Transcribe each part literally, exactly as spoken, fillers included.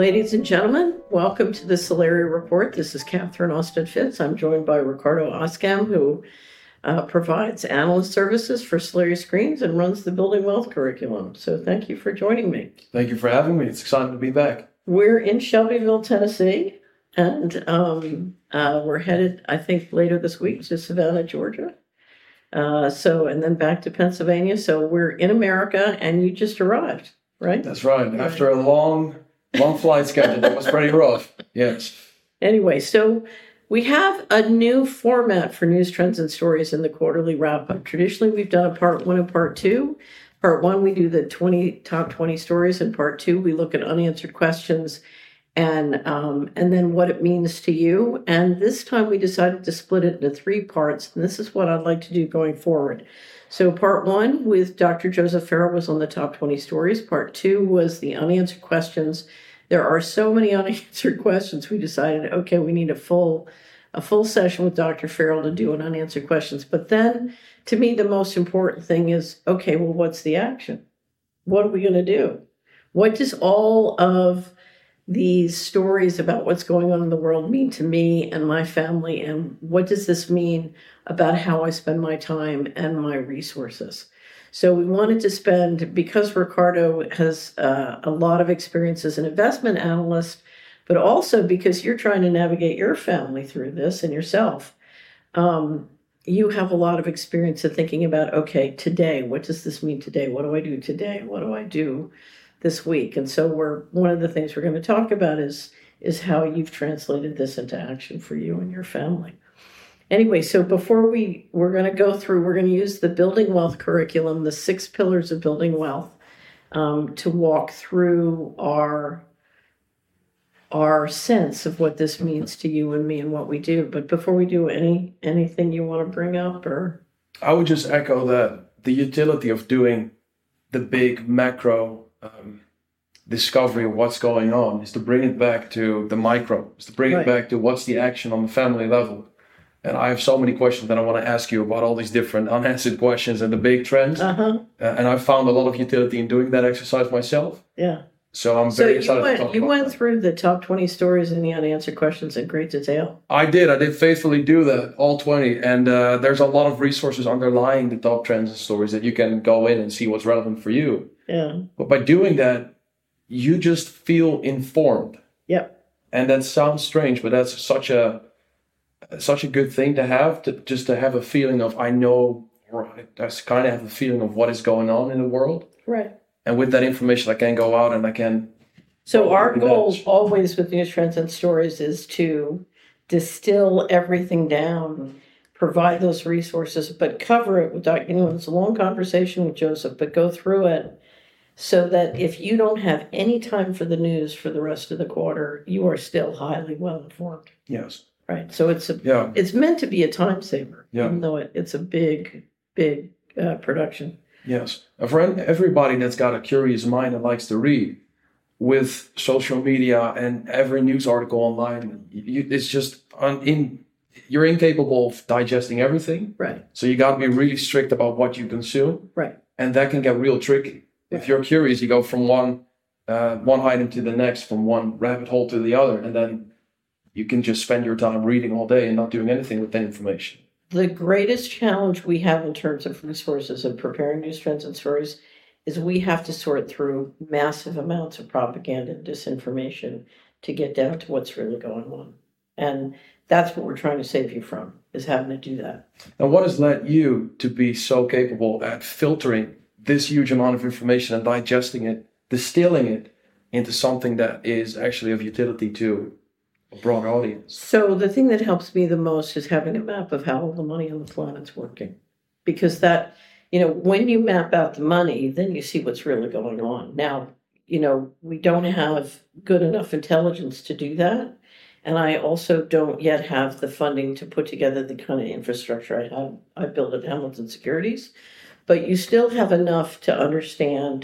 Ladies and gentlemen, welcome to the Solari Report. This is Catherine Austin Fitz. I'm joined by Ricardo Oskam, who uh, provides analyst services for Solari Screens and runs the Building Wealth curriculum. So thank you for joining me. Thank you for having me. It's exciting to be back. We're in Shelbyville, Tennessee, and um, uh, we're headed, I think, later this week to Savannah, Georgia. Uh, so, and then back to Pennsylvania. So we're in America, and you just arrived, right? That's right. After a long, long flight schedule, that was pretty rough. Yes. Anyway, so we have a new format for news, trends, and stories in the quarterly wrap-up. Traditionally, we've done a part one and part two. Part one, we do the twenty top twenty stories. In part two, we look at unanswered questions and um, and then what it means to you. And this time we decided to split it into three parts. And this is what I'd like to do going forward. So part one with Doctor Joseph Farrell was on the top twenty stories. Part two was the unanswered questions. There are so many unanswered questions. We decided, okay, we need a full a full session with Doctor Farrell to do an unanswered questions. But then to me, the most important thing is, okay, well, what's the action? What are we going to do? What does all of these stories about what's going on in the world mean to me and my family? And what does this mean about how I spend my time and my resources? So we wanted to spend, because Ricardo has uh, a lot of experience as an investment analyst, but also because you're trying to navigate your family through this and yourself, um, you have a lot of experience of thinking about, okay, today, what does this mean today? What do I do today? What do I do this week? And so we're one of the things we're going to talk about is, is how you've translated this into action for you and your family. Anyway, so before we, we're going to go through, we're going to use the Building Wealth curriculum, the six pillars of building wealth, um, to walk through our our sense of what this means to you and me and what we do. But before we do, any anything you want to bring up? Or I would just echo that the utility of doing the big macro um, discovery of what's going on is to bring it back to the micro, is to bring Right. it back to what's the action on the family level. And I have so many questions that I want to ask you about all these different unanswered questions and the big trends. uh-huh, Uh, and I found a lot of utility in doing that exercise myself. yeah. So I'm So very you excited to went talk you about went that. through the top twenty stories and the unanswered questions in great detail. I did. I did faithfully do that, all twenty. And uh, there's a lot of resources underlying the top trends and stories that you can go in and see what's relevant for you. Yeah. But by doing that, you just feel informed. Yep. And that sounds strange, but that's such a such a good thing to have, to just to have a feeling of I know, or I just kind of have a feeling of what is going on in the world. Right. And with that information, I can go out and I can. So Well, our maybe goal that's- always with news, trends, and stories is to distill everything down, provide those resources, but cover it with, doc- you know, it's a long conversation with Joseph, but go through it so that if you don't have any time for the news for the rest of the quarter, you are still highly well informed. Yes. Right. So it's a Yeah. it's meant to be a time saver, Yeah. even though it, it's a big, big uh, production. Yes. And for an- everybody that's got a curious mind and likes to read, with social media and every news article online, you, it's just un, in you're incapable of digesting everything. Right. So you got to be really strict about what you consume, Right. and that can get real tricky. If you're curious, you go from one uh, one item to the next, from one rabbit hole to the other, and then you can just spend your time reading all day and not doing anything with that information. The greatest challenge we have in terms of resources and preparing news, trends, and stories is we have to sort through massive amounts of propaganda and disinformation to get down to what's really going on. And that's what we're trying to save you from, is having to do that. And what has led you to be so capable at filtering this huge amount of information and digesting it, distilling it into something that is actually of utility to a broad audience? So the thing that helps me the most is having a map of how all the money on the planet's working. Because that, you know, when you map out the money, then you see what's really going on. Now, you know, we don't have good enough intelligence to do that. And I also don't yet have the funding to put together the kind of infrastructure I have. I built at Hamilton Securities. But you still have enough to understand,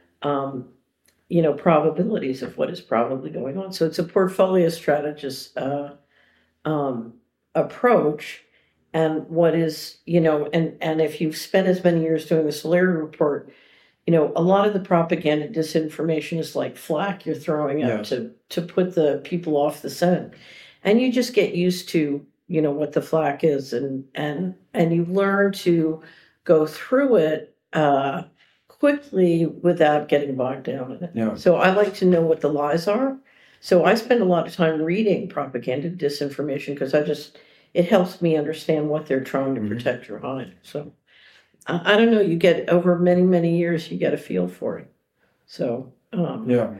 um, you know, probabilities of what is probably going on. So it's a portfolio strategist uh, um, approach. And what is, you know, and, and if you've spent as many years doing the Solari report, you know, a lot of the propaganda disinformation is like flack you're throwing out Yes. to to put the people off the scent. And you just get used to, you know, what the flack is, and and and you learn to go through it uh quickly without getting bogged down in it. Yeah. So I like to know what the lies are. So I spend a lot of time reading propaganda disinformation because I just it helps me understand what they're trying to Mhm. protect or hide. So I, I don't know, you get over many, many years you get a feel for it. So um Yeah.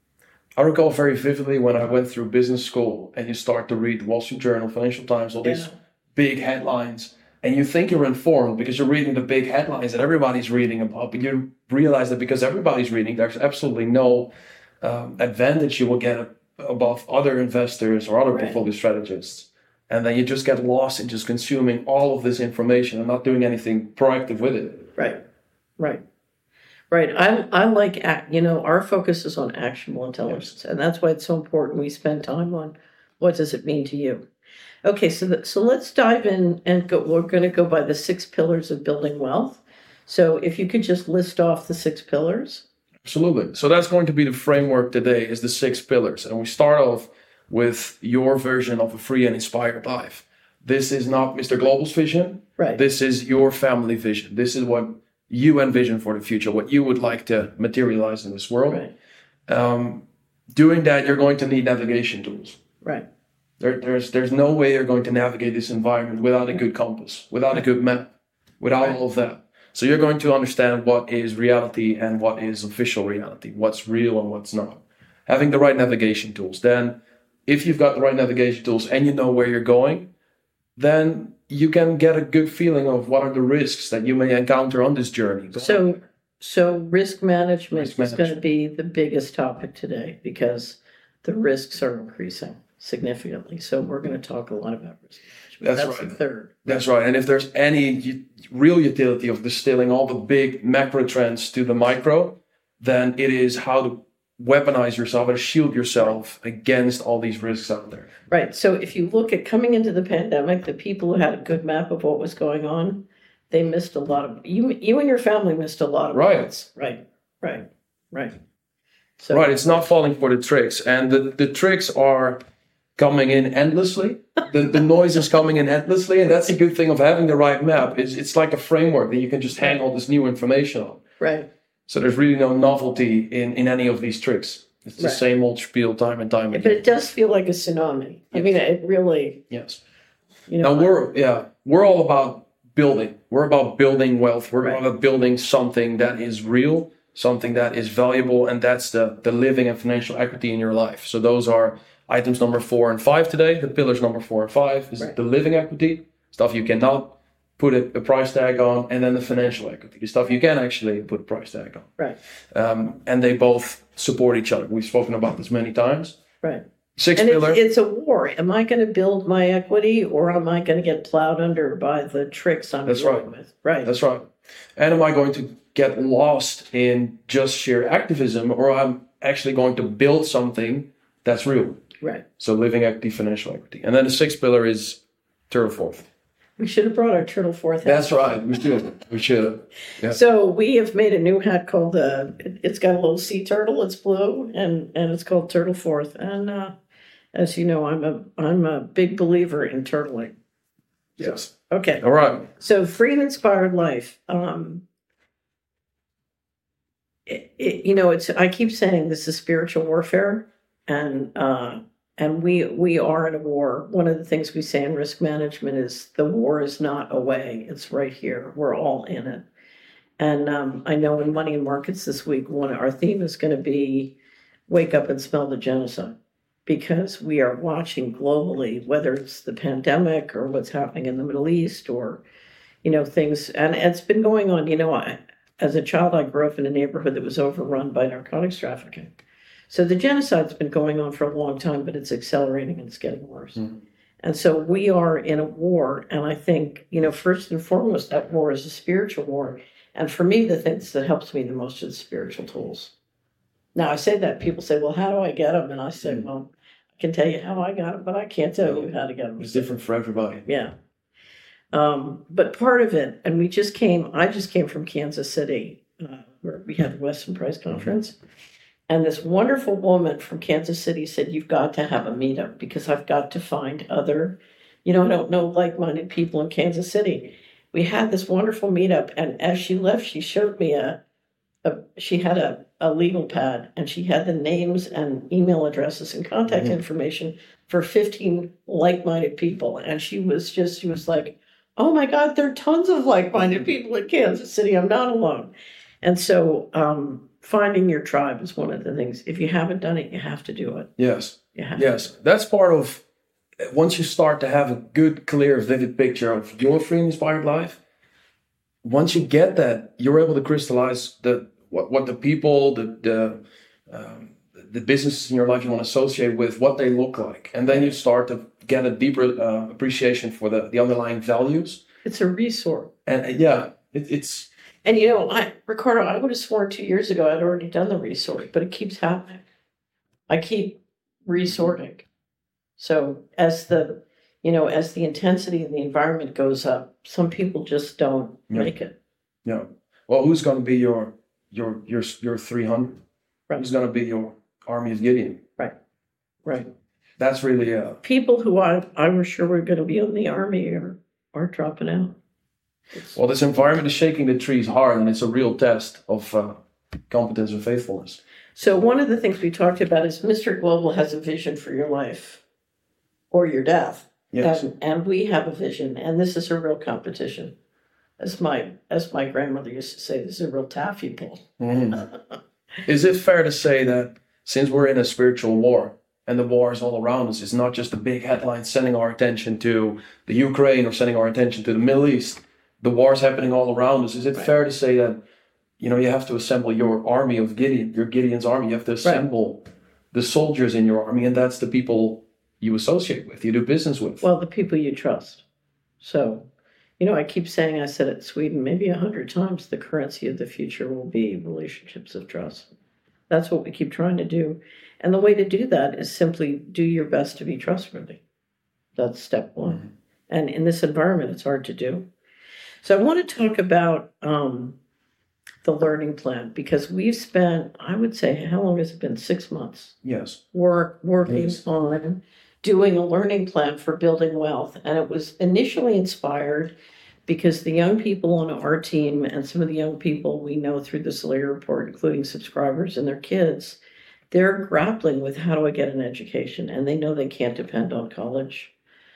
I recall very vividly when I went through business school and you start to read Wall Street Journal, Financial Times, all these yeah, big headlines, and you think you're informed because you're reading the big headlines that everybody's reading about, but you realize that because everybody's reading, there's absolutely no um, advantage you will get above other investors or other Right. portfolio strategists. And then you just get lost in just consuming all of this information and not doing anything proactive with it. right, right. Right. I I like act, you know, our focus is on actionable intelligence, and that's why it's so important we spend time on what does it mean to you. Okay, so the, so let's dive in and go. We're going to go by the six pillars of building wealth. So if you could just list off the six pillars. Absolutely. So that's going to be the framework today is the six pillars. And we start off with your version of a free and inspired life. This is not Mister Global's vision. Right. This is your family vision. This is what you envision for the future, what you would like to materialize in this world. Right. Um, doing that, you're going to need navigation tools. Right. There, there's, there's no way you're going to navigate this environment without a good compass, without a good map, without Right. all of that. So you're going to understand what is reality and what is official reality, what's real and what's not. Having the right navigation tools. Then, if you've got the right navigation tools and you know where you're going, then you can get a good feeling of what are the risks that you may encounter on this journey. So so risk management Risk is going to management. be the biggest topic today because the risks are increasing significantly. So we're going to talk a lot about risk management. That's the right. third. That's right. And if there's any u- real utility of distilling all the big macro trends to the micro, then it is how to weaponize yourself and shield yourself against all these risks out there. Right. So if you look at coming into the pandemic, the people who had a good map of what was going on, they missed a lot of you. You and your family missed a lot of Right. points. Right. Right. Right. So Right. It's not falling for the tricks. And the, the tricks are coming in endlessly. The, the noise is coming in endlessly. And that's the good thing of having the right map. Is it's like a framework that you can just hang all this new information on. right. So there's really no novelty in, in any of these tricks. It's the Right. same old spiel time and time But again. it does feel like a tsunami. I mean, it really. Yes. You know. Now we're yeah, we're all about building. We're about building wealth. We're Right. about building something that is real, something that is valuable, and that's the the living and financial equity in your life. So those are items number four and five today. The pillars number four and five is Right. the living equity, stuff you cannot put a, a price tag on, and then the financial equity, the stuff you can actually put a price tag on. Right. Um, and they both support each other. We've spoken about this many times. Right. Six And it's, pillar. it's a war. Am I going to build my equity, or am I going to get plowed under by the tricks I'm That's dealing right. with? Right. That's right. And am I going to get lost in just sheer activism, or I'm actually going to build something that's real? Right. So living equity, financial equity. And then the sixth pillar is turtle forth. We should have brought our turtle forth. hat. That's right. We should. We should. Yeah. So we have made a new hat called uh it- it's got a little sea turtle. It's blue and and it's called Turtle Forth. And uh, as you know, I'm a I'm a big believer in turtling. Yes. Okay. All right. So free and inspired life. Um, it, it, you know, it's I keep saying this is spiritual warfare, and uh, and we we are in a war. One of the things we say in risk management is the war is not away; it's right here. We're all in it. And um, I know in Money and Markets this week, one our theme is going to be wake up and smell the genocide, because we are watching globally, whether it's the pandemic or what's happening in the Middle East or, you know, things. And it's been going on. You know, I, as a child, I grew up in a neighborhood that was overrun by narcotics trafficking. So the genocide's been going on for a long time, but it's accelerating and it's getting worse. Mhm. And so we are in a war. And I think, you know, first and foremost, that war is a spiritual war. And for me, the things that helps me the most are the spiritual tools. Now, I say that, people say, well, how do I get them? And I say, Mm. well, I can tell you how I got them, but I can't tell you how to get them. It's different for everybody. Yeah. Um, but part of it, and we just came, I just came from Kansas City, uh, where we had the Weston Price Conference. And this wonderful woman from Kansas City said, you've got to have a meetup because I've got to find other, you know, I don't know like-minded people in Kansas City. We had this wonderful meetup. And as she left, she showed me a, a she had a, a legal pad and she had the names and email addresses and contact mm-hmm. information for fifteen like-minded people. And she was just, she was like, oh my God, there are tons of like-minded people in Kansas City. I'm not alone. And so, um, finding your tribe is one of the things. If you haven't done it, you have to do it. Yes. Yeah. Yes. That's part of, once you start to have a good, clear, vivid picture of your free and inspired life, once you get that, you're able to crystallize the what, what the people, the the, um, the businesses in your life you want to associate with, what they look like. And then you start to get a deeper uh, appreciation for the, the underlying values. It's a resort. And uh, yeah, it, it's... And, you know, I, Ricardo, I would have sworn two years ago I'd already done the resort, but it keeps happening. I keep resorting. So as the, you know, as the intensity of the environment goes up, some people just don't yeah. make it. Yeah. Well, who's going to be your your your your three hundred? Right. Who's going to be your army of Gideon? Right. Right. That's really uh people who I I was sure were going to be in the army are are dropping out. It's, well, this environment is shaking the trees hard, and it's a real test of uh, competence and faithfulness. So one of the things we talked about is Mister Global has a vision for your life or your death. Yes. And, and we have a vision, and this is a real competition. As my as my grandmother used to say, this is a real taffy pull. Mm. Is it fair to say that since we're in a spiritual war, and the war is all around us, it's not just the big headlines sending our attention to the Ukraine or sending our attention to the Middle East, the war is happening all around us. Is it right. fair to say that, you know, you have to assemble your army of Gideon, your Gideon's army, you have to assemble right. the soldiers in your army, and that's the people you associate with, you do business with. Well, the people you trust. So, you know, I keep saying, I said it in Sweden maybe a hundred times, the currency of the future will be relationships of trust. That's what we keep trying to do. And the way to do that is simply do your best to be trustworthy. That's step one. Mm-hmm. And in this environment, it's hard to do. So I want to talk about um, the learning plan, because we've spent, I would say, how long has it been? Six months. Yes. Work, working yes. on doing a learning plan for building wealth. And it was initially inspired because the young people on our team and some of the young people we know through the Solaire Report, including subscribers and their kids, they're grappling with how do I get an education? And they know they can't depend on college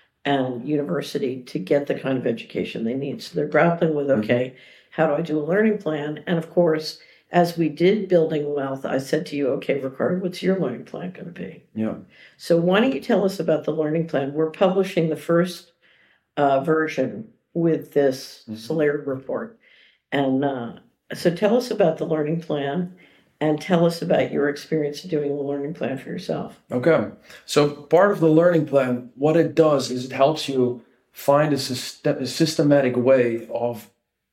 and university to get the kind of education they need. So they're grappling with, okay, mm-hmm. how do I do a learning plan? And of course, as we did building wealth, I said to you, okay, Ricardo, what's your learning plan going to be? Yeah. So why don't you tell us about the learning plan? We're publishing the first uh, version with this mm-hmm. Solaire Report. And uh, so tell us about the learning plan and tell us about your experience doing a learning plan for yourself. Okay. So part of the learning plan, what it does is it helps you find a, system, a systematic way of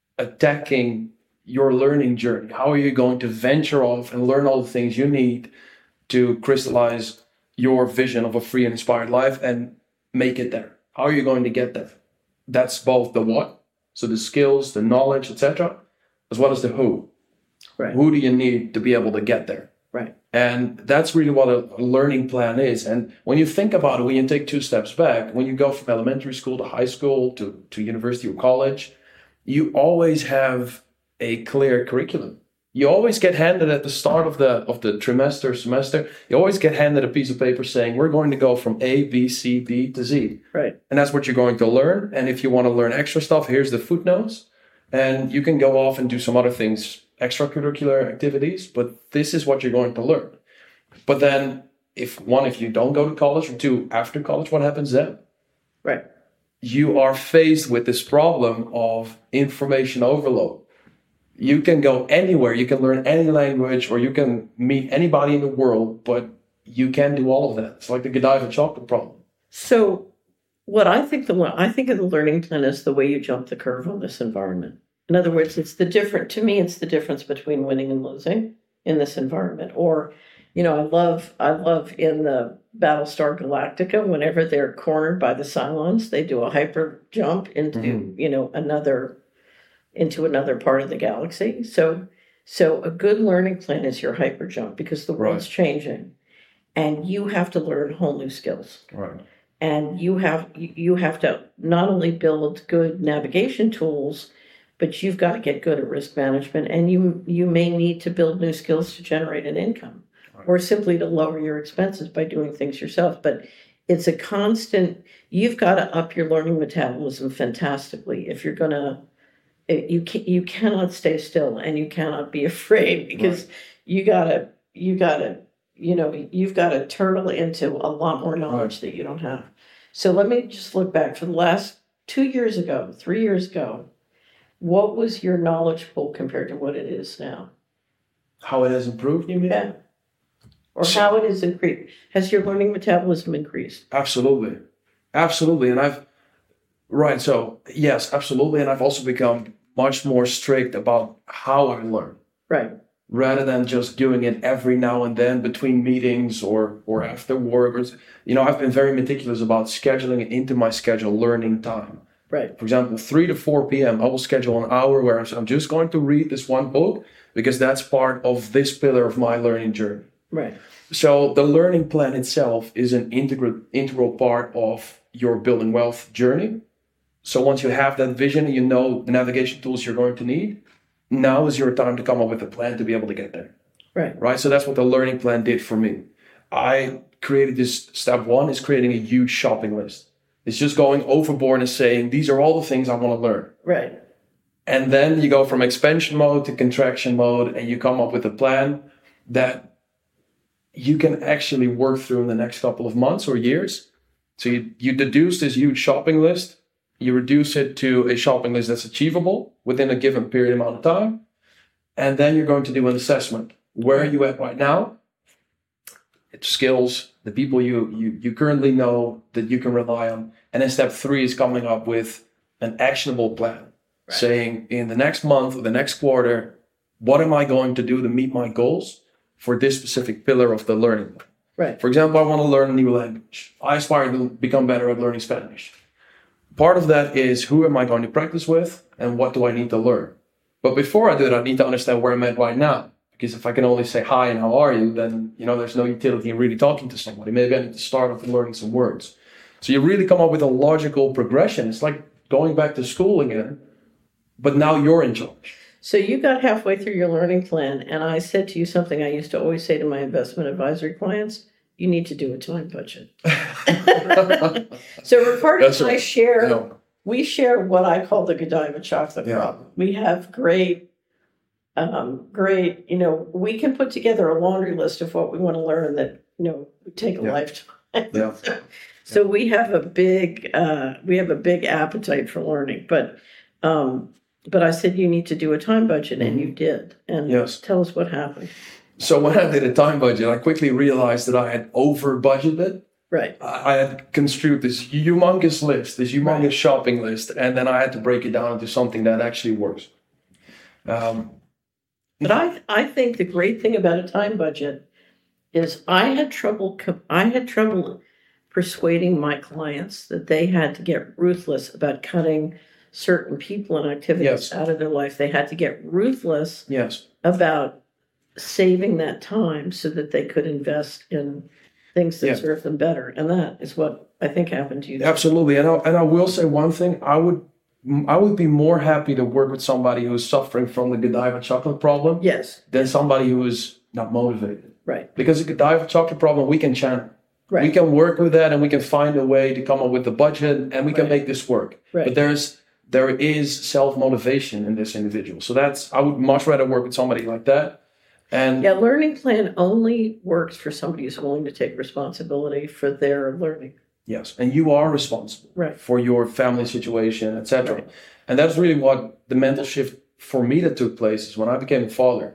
attacking your learning journey. How are you going to venture off and learn all the things you need to crystallize your vision of a free and inspired life and make it there? How are you going to get there? That's both the what, so the skills, the knowledge, et cetera, as well as the who. Right. Who do you need to be able to get there? Right. And that's really what a learning plan is. And when you think about it, when you take two steps back, when you go from elementary school to high school to, to university or college, you always have a clear curriculum. You always get handed at the start of the of the trimester, semester, you always get handed a piece of paper saying, we're going to go from A, B, C, D to Z. Right. And that's what you're going to learn. And if you want to learn extra stuff, here's the footnotes. And you can go off and do some other things, extracurricular activities, but this is what you're going to learn. But then, if one, if you don't go to college, or two, after college, what happens then? Right. You are faced with this problem of information overload. You can go anywhere, you can learn any language, or you can meet anybody in the world, but you can't do all of that. It's like the Godiva chocolate problem. So, what I think the I think of the learning plan is the way you jump the curve on this environment. In other words, it's the different, to me, it's the difference between winning and losing in this environment. Or, you know, I love, I love in the Battlestar Galactica, whenever they're cornered by the Cylons, they do a hyper jump into, mm-hmm. you know, another, into another part of the galaxy. So So a good learning plan is your hyper jump because the world's Right. changing and you have to learn whole new skills. Right. And you have you you have to not only build good navigation tools, but you've got to get good at risk management, and you you may need to build new skills to generate an income, Right. or simply to lower your expenses by doing things yourself. But it's a constant. You've got to up your learning metabolism fantastically if you're gonna. You can you cannot stay still, and you cannot be afraid because Right. you gotta you gotta you know you've got to turtle into a lot more knowledge Right. that you don't have. So let me just look back for the last two years ago, three years ago. What was your knowledge pool compared to what it is now? How it has improved, you mean? Yeah. Or how it has increased? Has your learning metabolism increased? Absolutely. Absolutely. And I've, right. So, yes, absolutely. And I've also become much more strict about how I learn Right. rather than just doing it every now and then between meetings or, or after work. Or, you know, I've been very meticulous about scheduling it into my schedule, learning time. Right. For example, three to four p.m., I will schedule an hour where I'm just going to read this one book because that's part of this pillar of my learning journey. Right. So the learning plan itself is an integral integral part of your building wealth journey. So once you have that vision and you know the navigation tools you're going to need, now is your time to come up with a plan to be able to get there. Right. Right. So that's what the learning plan did for me. I created this. Step one is creating a huge shopping list. It's just going overboard and saying, these are all the things I want to learn. Right. And then you go from expansion mode to contraction mode and you come up with a plan that you can actually work through in the next couple of months or years. So you, you deduce this huge shopping list, you reduce it to a shopping list that's achievable within a given period amount of time. And then you're going to do an assessment. Where are you at right now? It's skills, the people you, you, you currently know that you can rely on. And then step three is coming up with an actionable plan. Right. Saying in the next month or the next quarter, what am I going to do to meet my goals for this specific pillar of the learning? Right. For example, I want to learn a new language. I aspire to become better at learning Spanish. Part of that is who am I going to practice with and what do I need to learn? But before I do that, I need to understand where I'm at right now. Because if I can only say hi and how are you, then you know there's no utility in really talking to somebody. Maybe I need to start off with learning some words. So you really come up with a logical progression. It's like going back to school again, but now you're in charge. So you got halfway through your learning plan, and I said to you something I used to always say to my investment advisory clients: you need to do a time budget. So Ricardo That's and I right. share, Yeah. we share what I call the Godiva chocolate Yeah. problem. We have great, um, great, you know, we can put together a laundry list of what we want to learn that, you know, would take a Yeah. lifetime. Yeah. So we have a big, uh, we have a big appetite for learning, but, um, but I said you need to do a time budget, and you did. And Yes. tell us what happened. So when I did a time budget, I quickly realized that I had over budgeted. Right. I had construed this humongous list, this humongous Right. shopping list, and then I had to break it down into something that actually works. Um, But I, I think the great thing about a time budget is I had trouble, co- I had trouble persuading my clients that they had to get ruthless about cutting certain people and activities Yes. out of their life. They had to get ruthless yes. about saving that time so that they could invest in things that Yeah. serve them better. And that is what I think happened to you. Absolutely, and I, and I will say one thing: I would I would be more happy to work with somebody who is suffering from the Godiva chocolate problem Yes. than somebody who is not motivated. Right. Because the Godiva chocolate problem we can channel, Right. we can work with that, and we can find a way to come up with the budget, and we can Right. make this work. Right. But there's there is self motivation in this individual, so that's I would much rather work with somebody like that. And Yeah, learning plan only works for somebody who's willing to take responsibility for their learning. yes, and you are responsible Right. for your family situation, et cetera. Right. And that's really what the mental shift for me that took place is when I became a father.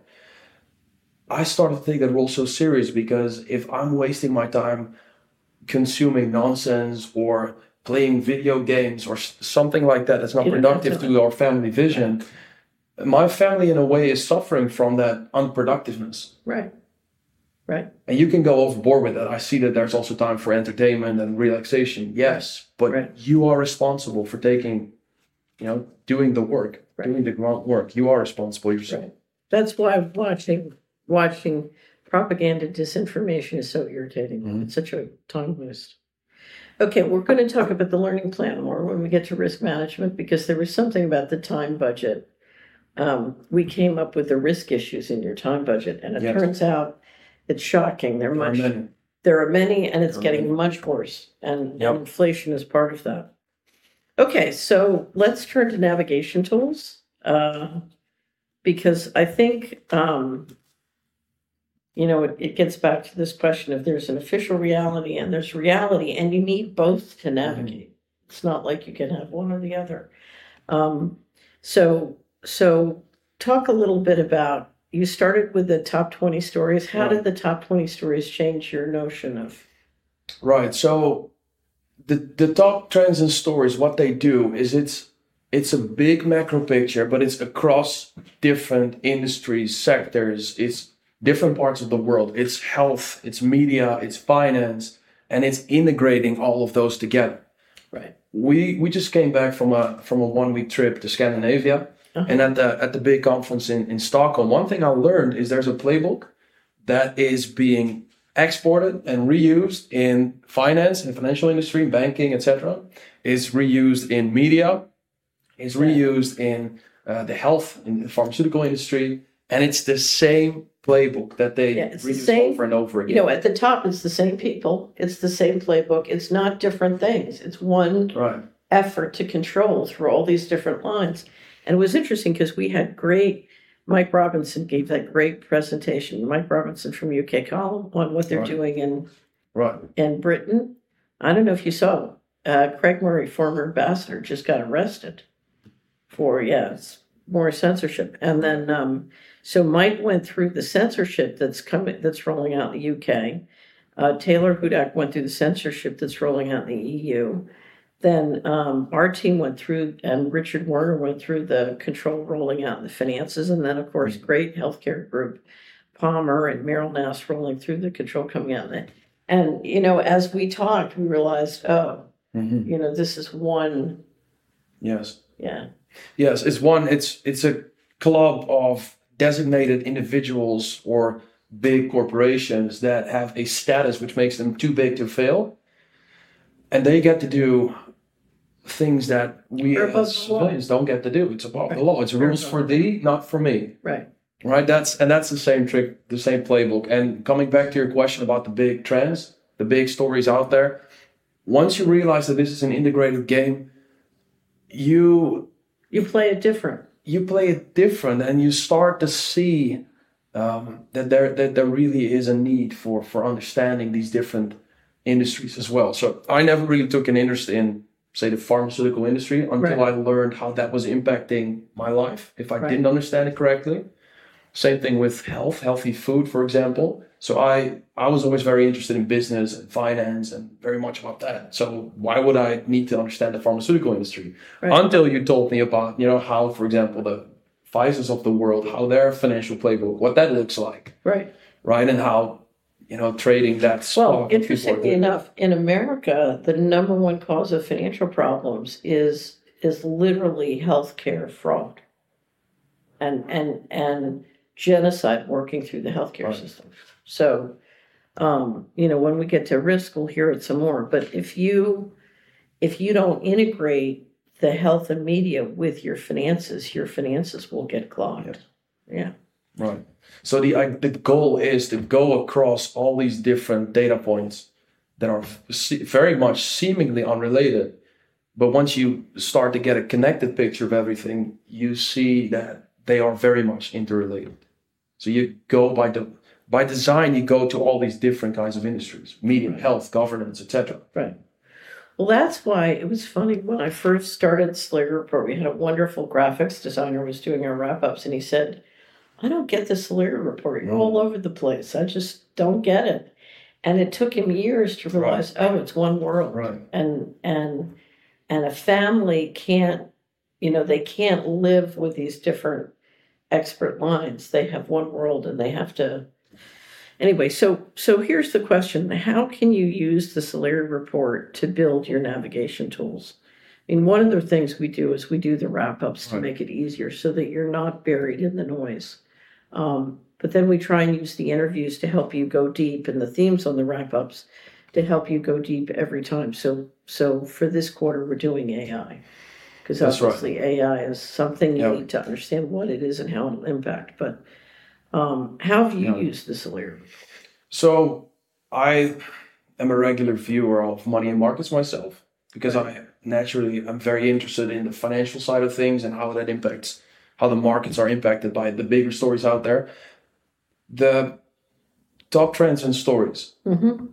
I started to take that role so serious because if I'm wasting my time consuming nonsense or playing video games or s- something like that that's not You don't productive have to. to our family vision, my family in a way is suffering from that unproductiveness. Right. Right. And you can go overboard with that. I see that there's also time for entertainment and relaxation. Yes, but Right. you are responsible for taking, you know, doing the work, Right. doing the grunt work. You are responsible yourself. Right. That's why watching watching propaganda disinformation is so irritating. Mhm. It's such a time waste. Okay, we're going to talk about the learning plan more when we get to risk management because there was something about the time budget. Um, we came up with the risk issues in your time budget, and it Yes. turns out it's shocking. They're There are much many. there are many, and it's There are getting many. much worse, and, Yep. and inflation is part of that. Okay, so let's turn to navigation tools, uh, because I think, um, you know, it, it gets back to this question of there's an official reality and there's reality, and you need both to navigate. It's not like you can have one or the other. Um, so, so talk a little bit about, you started with the top twenty stories. How did the top twenty stories change your notion of? Right. So the the top trends and stories, what they do is it's it's a big macro picture, but it's across different industries, sectors, it's different parts of the world. It's health, it's media, it's finance, and it's integrating all of those together. Right. We we just came back from a from a one week trip to Scandinavia. Uh-huh. And at the at the big conference in, in Stockholm, one thing I learned is there's a playbook that is being exported and reused in finance and financial industry, banking, et cetera. Is reused in media, is reused in uh, the health, in the pharmaceutical industry, and it's the same playbook that they Yeah, it's the reuse same- over and over again. You know, at the top, it's the same people, it's the same playbook, it's not different things. It's one Right. effort to control through all these different lines. And it was interesting because we had great, Mike Robinson gave that great presentation, Mike Robinson from U K Column, on what they're Right. doing in, Right. in Britain. I don't know if you saw, uh, Craig Murray, former ambassador, just got arrested for, yes, more censorship. And then, um, so Mike went through the censorship that's coming, that's rolling out in the U K. Uh, Taylor Hudak went through the censorship that's rolling out in the E U. Then um, our team went through, and Richard Werner went through the control rolling out in the finances. And then, of course, great healthcare group, Palmer and Merrill Nass rolling through the control coming out. And, and you know, as we talked, we realized, oh, Mhm. you know, this is one, Yes. yeah. Yes, it's one. It's it's a club of designated individuals or big corporations that have a status which makes them too big to fail, and they get to do things that we They're above as the law. civilians don't get to do. It's above the Right. law. It's They're rules above for the thee, not for me. Right. Right. That's and that's the same trick, the same playbook. And coming back to your question about the big trends, the big stories out there. Once you realize that this is an integrated game, you You play it different. you play it different and you start to see um, that there that there really is a need for for understanding these different industries as well. So I never really took an interest in, say, the pharmaceutical industry until Right. I learned how that was impacting my life if I Right. didn't understand it correctly. Same thing with health, healthy food, for example. So I I was always very interested in business and finance and very much about that. So why would I need to understand the pharmaceutical industry? Right. Until you told me about, you know, how, for example, the Pfizer's of the world, how their financial playbook, what that looks like, Right. right? And how, you know, trading that stock. Well, that people are interestingly doing. enough, in America, the number one cause of financial problems is is literally healthcare fraud and and and genocide working through the healthcare Right. system. So, um, you know, when we get to risk, we'll hear it some more. But if you if you don't integrate the health and media with your finances, your finances will get clogged. Yeah. Right. So the I, the goal is to go across all these different data points that are se- very much seemingly unrelated, but once you start to get a connected picture of everything, you see that they are very much interrelated. So you go by the by design, you go to all these different kinds of industries: media, Right. health, governance, et cetera. Right. Well, that's why it was funny when I first started Slayer Report. We had a wonderful graphics designer who was doing our wrap ups, and he said, "I don't get the Slayer Report. You're all over the place. I just don't get it." And it took him years to realize, oh, it's one world, Right. and and and a family can't, you know, they can't live with these different expert lines. They have one world, and they have to. Anyway, so so here's the question: how can you use the Solari report to build your navigation tools? I mean, one of the things we do is we do the wrap ups to Right. make it easier so that you're not buried in the noise. Um, but then we try and use the interviews to help you go deep, and the themes on the wrap-ups to help you go deep every time. So, so for this quarter, we're doing A I. Because obviously right. A I is something you yep. need to understand what it is and how it'll impact. But um, how have you yeah. used this, Illyria? So I am a regular viewer of Money and Markets myself, because right. I naturally I'm very interested in the financial side of things and how that impacts, how the markets are impacted by the bigger stories out there. The top trends and stories. Mm-hmm.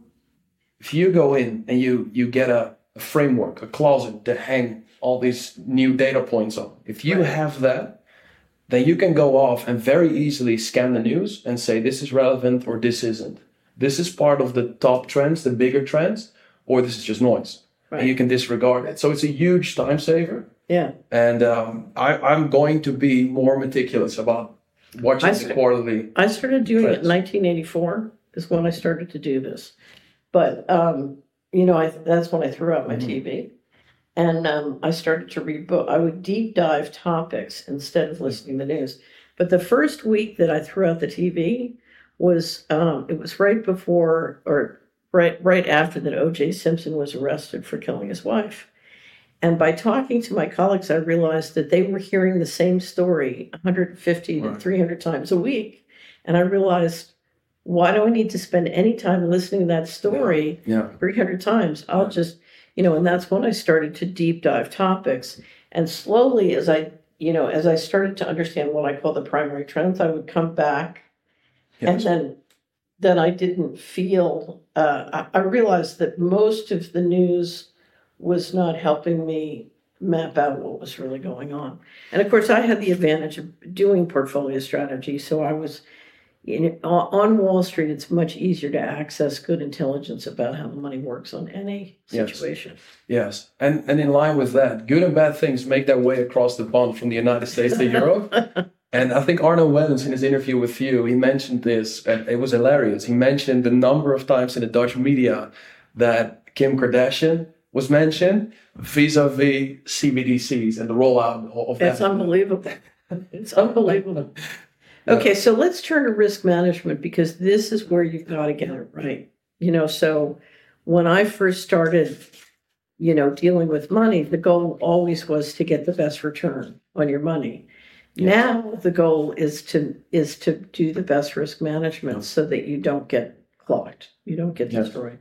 If you go in and you you get a, a framework, a closet to hang all these new data points on. If you right. have that, then you can go off and very easily scan the news and say, this is relevant or this isn't. This is part of the top trends, the bigger trends, or this is just noise. Right. And you can disregard it. So it's a huge time saver. Yeah. And um, I, I'm going to be more meticulous about watching the quarterly. I started doing trends. It in nineteen eighty-four is when I started to do this. But, um, you know, I, that's when I threw out my mm-hmm. T V. And um, I started to read books. I would deep dive topics instead of listening to the news. But the first week that I threw out the T V was, um, it was right before or right right after that O J Simpson was arrested for killing his wife. And by talking to my colleagues, I realized that they were hearing the same story one hundred fifty right. to three hundred times a week. And I realized, why do I need to spend any time listening to that story yeah. Yeah. three hundred times? I'll yeah. just... You know, and that's when I started to deep dive topics. And slowly, as I, you know, as I started to understand what I call the primary trends, I would come back, yes. and then, then I didn't feel. Uh, I, I realized that most of the news was not helping me map out what was really going on. And of course, I had the advantage of doing portfolio strategy, so I was. In, on Wall Street, it's much easier to access good intelligence about how the money works on any situation. Yes, yes. And, and in line with that, good and bad things make their way across the pond from the United States to Europe. And I think Arno Wellens, in his interview with you, he mentioned this, and it was hilarious. He mentioned the number of times in the Dutch media that Kim Kardashian was mentioned vis-a-vis C B D Cs and the rollout of that. It's unbelievable. It's unbelievable. Okay, so let's turn to risk management, because this is where you've got to get it right. You know, so when I first started, you know, dealing with money, the goal always was to get the best return on your money. Yes. Now the goal is to is to do the best risk management yes. so that you don't get clogged, you don't get yes. destroyed.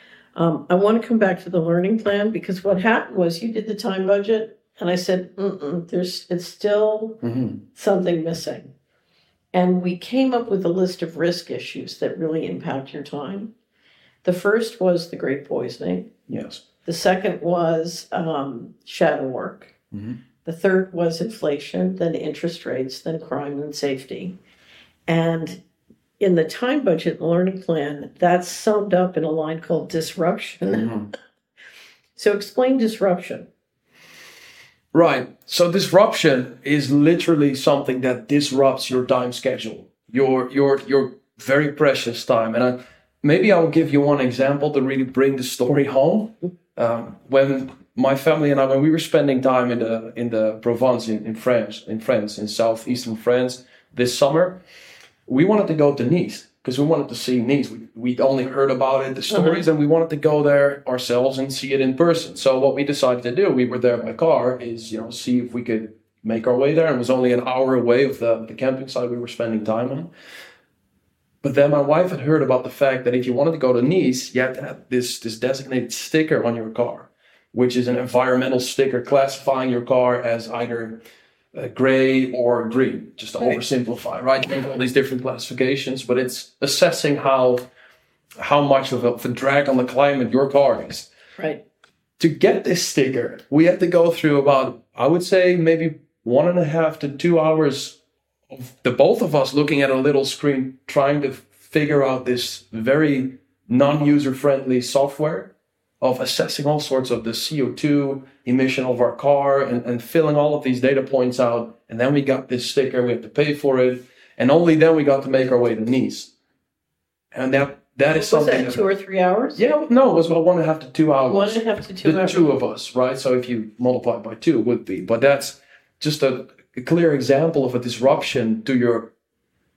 Um, I want to come back to the learning plan, because what happened was you did the time budget, and I said, Mm-mm, there's it's still mm-hmm. something missing. And we came up with a list of risk issues that really impact your time. The first was the great poisoning. Yes. The second was um, shadow work. Mm-hmm. The third was inflation, then interest rates, then crime and safety. And in the time budget and learning plan, that's summed up in a line called disruption. Mm-hmm. So explain disruption. Right. So disruption is literally something that disrupts your time schedule, your your your very precious time. And I, maybe I'll give you one example to really bring the story home. Um, when my family and I, when we were spending time in the in the Provence in, in France, in France, in southeastern France this summer, we wanted to go to Nice. Because we wanted to see Nice. We, we'd only heard about it, the stories, uh-huh. and we wanted to go there ourselves and see it in person. So what we decided to do, we were there by car, is, you know, see if we could make our way there. It was only an hour away of the, the camping site we were spending time on. But then my wife had heard about the fact that if you wanted to go to Nice, you had to have this, this designated sticker on your car, which is an environmental sticker classifying your car as either Uh, gray or green, just to right. oversimplify, right? You have all these different classifications, but it's assessing how how much of a, of a drag on the climate your car is. Right. To get this sticker, we had to go through about, I would say, maybe one and a half to two hours of the both of us looking at a little screen, trying to figure out this very non-user-friendly software of assessing all sorts of the C O two emission of our car and, and filling all of these data points out. And then we got this sticker, we had to pay for it. And only then we got to make our way to Nice. And that that is was something. Was that two that, or three hours? Yeah, no, it was about one and a half to two hours. One and a half to two the hours. The two of us, right? So if you multiply it by two, it would be. But that's just a, a clear example of a disruption to your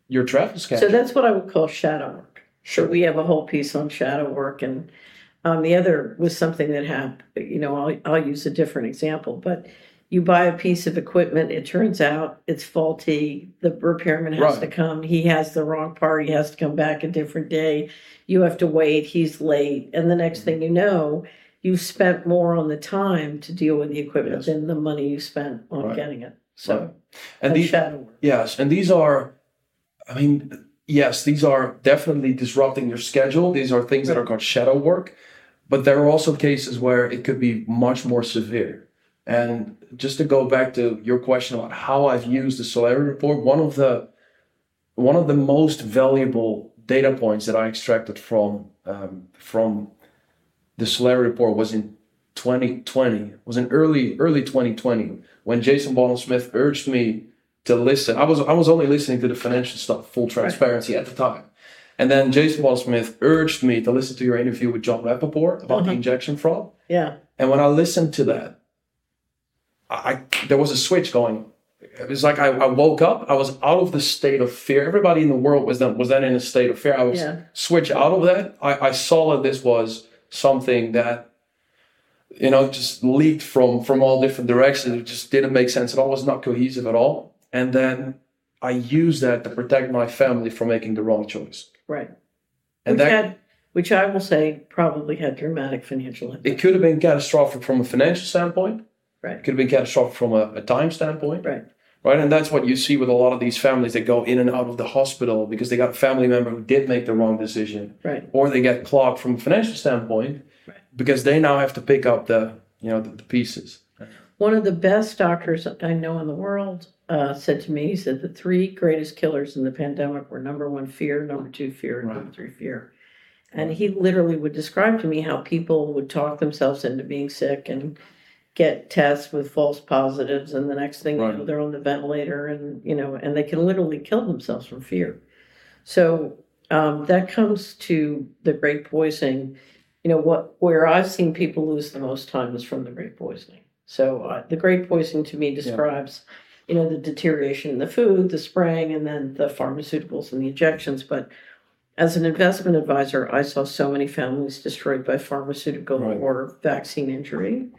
your travel schedule. So that's what I would call shadow work. Sure. So we have a whole piece on shadow work, and um, the other was something that happened. You know, I'll, I'll use a different example, but you buy a piece of equipment, it turns out it's faulty. The repairman has Right. to come. He has the wrong part. He has to come back a different day. You have to wait. He's late. And the next thing you know, you've spent more on the time to deal with the equipment Yes. than the money you spent on Right. getting it. So Right. And that's these, shadow work. yes, and these are, I mean, yes, these are definitely disrupting your schedule. These are things that are called shadow work, but there are also cases where it could be much more severe. And just to go back to your question about how I've used the Solari report, one of the one of the most valuable data points that I extracted from um, from the Solari report was in twenty twenty, was in early early twenty twenty, when Jason Bonham-Smith urged me to listen. I was I was only listening to the financial stuff, full transparency at the time. And then Jason Bonham-Smith urged me to listen to your interview with John Rappaport about Uh-huh. the injection fraud. Yeah. And when I listened to that, I, there was a switch going. It was like I, I woke up. I was out of the state of fear. Everybody in the world was then was then in a state of fear. I was Yeah. switched out of that. I, I saw that this was something that, you know, just leaked from from all different directions. It just didn't make sense at all. It was not cohesive at all. And then I used that to protect my family from making the wrong choice. Right. And which that had, which I will say probably had dramatic financial impact. it could have been catastrophic from a financial standpoint. Right. It could have been catastrophic from a, a time standpoint. Right. Right. And that's what you see with a lot of these families that go in and out of the hospital because they got a family member who did make the wrong decision. Right. Or they get clogged from a financial standpoint Right. because they now have to pick up the, you know, the, the pieces. One of the best doctors I know in the world uh, said to me, he said the three greatest killers in the pandemic were number one, fear, number two, fear, and Right. number three, fear. And he literally would describe to me how people would talk themselves into being sick and get tests with false positives, and the next thing you Right. know, they're on the ventilator, and you know, and they can literally kill themselves from fear. So um, that comes to the Great Poisoning. You know, what where I've seen people lose the most time is from the Great Poisoning. So uh, the Great Poisoning to me describes, you know, the deterioration in the food, the spraying, and then the pharmaceuticals and the injections. But as an investment advisor, I saw so many families destroyed by pharmaceutical Right. or vaccine injury,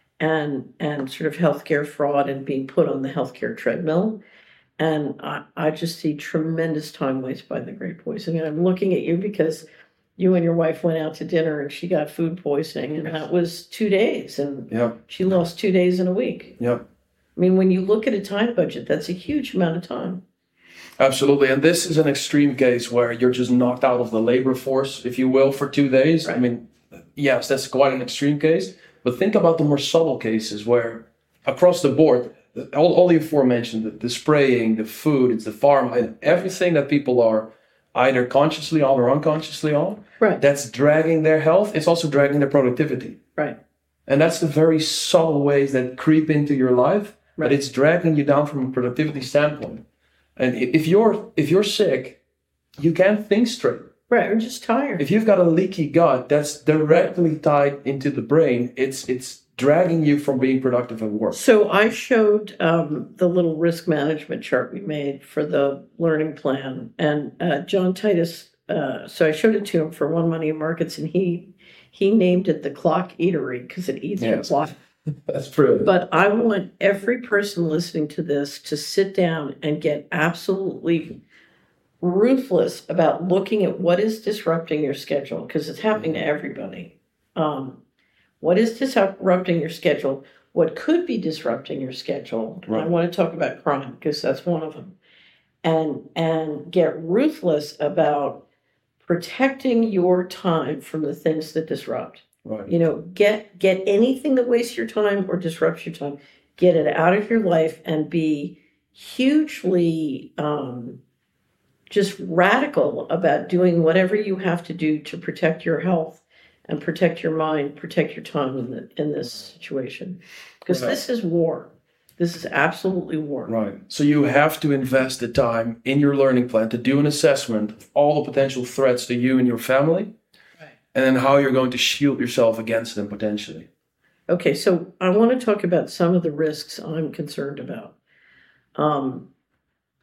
and and sort of healthcare fraud and being put on the healthcare treadmill. And I, I just see tremendous time waste by the Great Poisoning. And I'm looking at you because you and your wife went out to dinner and she got food poisoning, and that was two days, and Yeah. she lost two days in a week. Yeah. I mean, when you look at a time budget, that's a huge amount of time. Absolutely. And this is an extreme case where you're just knocked out of the labor force, if you will, for two days. I Right. mean, yes, that's quite an extreme case. But think about the more subtle cases where across the board, all, all the aforementioned, the, the spraying, the food, it's the farm, and everything that people are either consciously on or unconsciously on, Right. that's dragging their health. It's also dragging their productivity. Right. And that's the very subtle ways that creep into your life, Right. but it's dragging you down from a productivity standpoint. And i- if you're if you're sick, you can't think straight. Right. We're just tired. If you've got a leaky gut, that's directly tied into the brain. It's it's dragging you from being productive at work. So I showed um, the little risk management chart we made for the learning plan, and uh, John Titus. Uh, so I showed it to him for One Money in Markets, and he he named it the Clock Eatery because it eats your Yes. clock. That's brilliant. But I want every person listening to this to sit down and get absolutely ruthless about looking at what is disrupting your schedule, because it's happening to everybody. Um, what is disrupting your schedule? What could be disrupting your schedule? Right. I want to talk about crime because that's one of them. And and get ruthless about protecting your time from the things that disrupt. Right. You know, get get anything that wastes your time or disrupts your time, get it out of your life, and be hugely um, just radical about doing whatever you have to do to protect your health and protect your mind, protect your time in the, in this situation, because Right. this is war. This is absolutely war. Right. So you have to invest the time in your learning plan to do an assessment of all the potential threats to you and your family, Right. and then how you're going to shield yourself against them potentially. Okay, so I want to talk about some of the risks I'm concerned about. Um,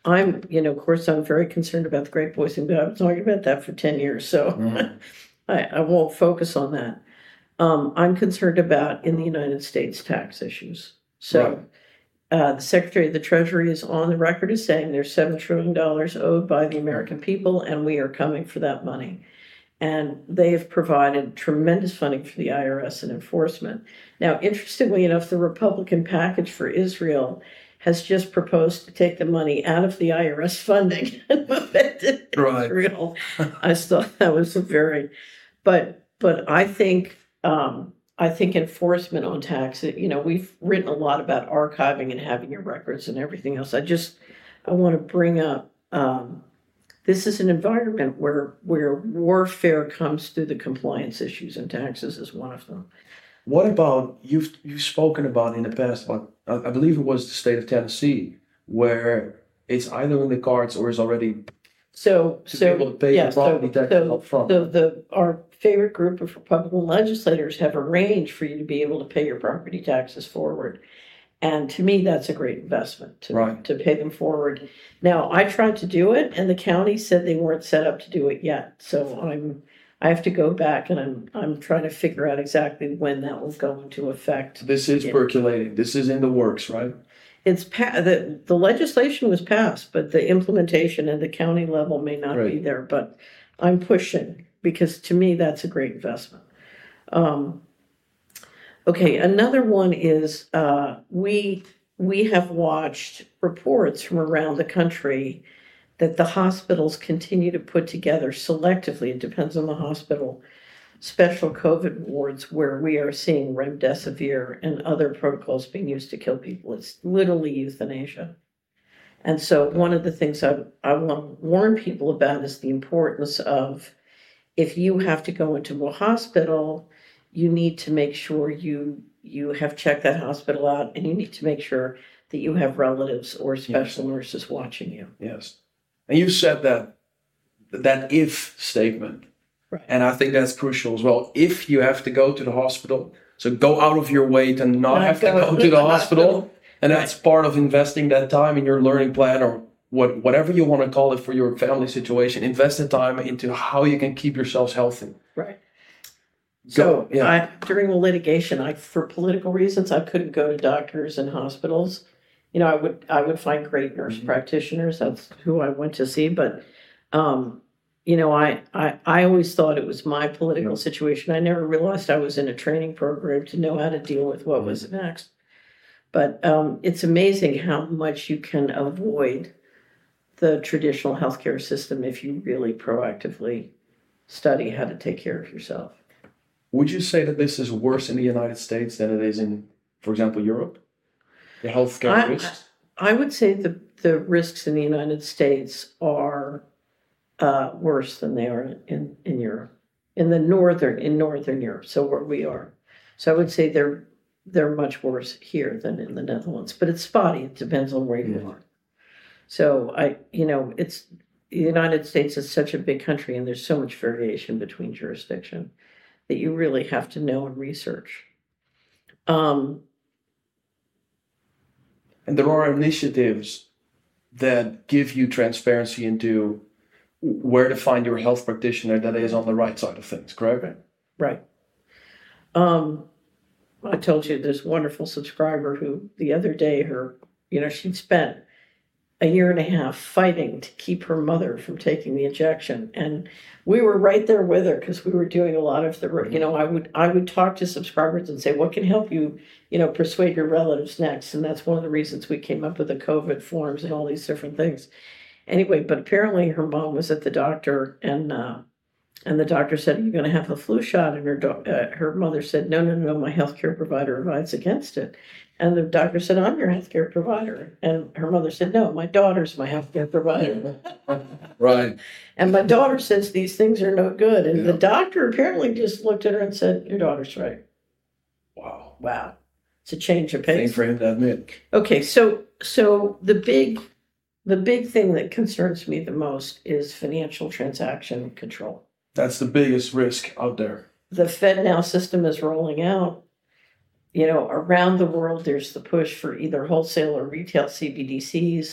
I'm, you know, of course, I'm very concerned about the Great Poison, but I've been talking about that for ten years, so Mhm. I, I won't focus on that. Um, I'm concerned about in the United States tax issues. So Right. uh, the Secretary of the Treasury is on the record as saying there's seven trillion dollars owed by the American people, and we are coming for that money. And they have provided tremendous funding for the I R S and enforcement. Now, interestingly enough, the Republican package for Israel has just proposed to take the money out of the I R S funding and move it to Right. Israel. I thought that was a very, but but I think um, I think enforcement on tax. You know, we've written a lot about archiving and having your records and everything else. I just I want to bring up. Um, This is an environment where where warfare comes through the compliance issues, and taxes is one of them. What about you've you've spoken about in the past? About I I believe it was the state of Tennessee, where it's either in the cards or is already So, to be able so to pay yeah, the so property taxes so up front. so the our favorite group of Republican legislators have arranged for you to be able to pay your property taxes forward. And to me, that's a great investment to, Right. to pay them forward. Now, I tried to do it, and the county said they weren't set up to do it yet. So I'm I have to go back, and I'm I'm trying to figure out exactly when that will go into effect. This is Yeah. percolating. This is in the works, right? It's pa- the the legislation was passed, but the implementation at the county level may not be Right. there. But I'm pushing because to me that's a great investment. Um, Okay, another one is uh, we we have watched reports from around the country that the hospitals continue to put together selectively. It depends on the hospital. Special COVID wards where we are seeing remdesivir and other protocols being used to kill people. It's literally euthanasia. And so one of the things I I want to warn people about is the importance of if you have to go into a hospital, you need to make sure you you have checked that hospital out, and you need to make sure that you have relatives or special nurses watching you. Yes. And you said that that if statement. Right. And I think that's crucial as well. If you have to go to the hospital, so go out of your way to not, Not have to go go to to the the hospital. hospital. And that's part of investing that time in your learning plan or what whatever you want to call it for your family situation. Invest the time into how you can keep yourselves healthy. Right. Go, So yeah. I, during the litigation, I for political reasons, I couldn't go to doctors and hospitals. You know, I would I would find great nurse Mhm. practitioners. That's who I went to see. But um, you know, I, I I always thought it was my political Yeah. situation. I never realized I was in a training program to know how to deal with what was next. But um, it's amazing how much you can avoid the traditional healthcare system if you really proactively study how to take care of yourself. Would you say that this is worse in the United States than it is in, for example, Europe? The healthcare I- risks? I would say the, the risks in the United States are uh, worse than they are in, in Europe, in the northern in northern Europe. So where we are, so I would say they're they're much worse here than in the Netherlands. But it's spotty. It depends on where you Yeah. are. So I, you know, it's the United States is such a big country, and there's so much variation between jurisdiction that you really have to know and research. Um, And there are initiatives that give you transparency into where to find your health practitioner that is on the right side of things, correct? Right. Um, I told you this wonderful subscriber who the other day her, you know, she'd spent a year and a half fighting to keep her mother from taking the injection, and we were right there with her because we were doing a lot of the, you know, I would I would talk to subscribers and say, what can help you, you know, persuade your relatives next, and that's one of the reasons we came up with the COVID forms and all these different things. Anyway, but apparently her mom was at the doctor, and uh, and the doctor said, "Are you going to have a flu shot?" And her do- uh, her mother said, "No, no, no. My healthcare provider advised against it." And the doctor said, "I'm your healthcare provider." And her mother said, "No, my daughter's my healthcare provider." Right. And my daughter says these things are no good. And Yeah. the doctor apparently just looked at her and said, "Your daughter's right." Wow. Wow, it's a change of Thing pace. for him to admit. Okay, so so the big the big thing that concerns me the most is financial transaction control. That's the biggest risk out there. The FedNow system is rolling out. You know, around the world, there's the push for either wholesale or retail C B D Cs.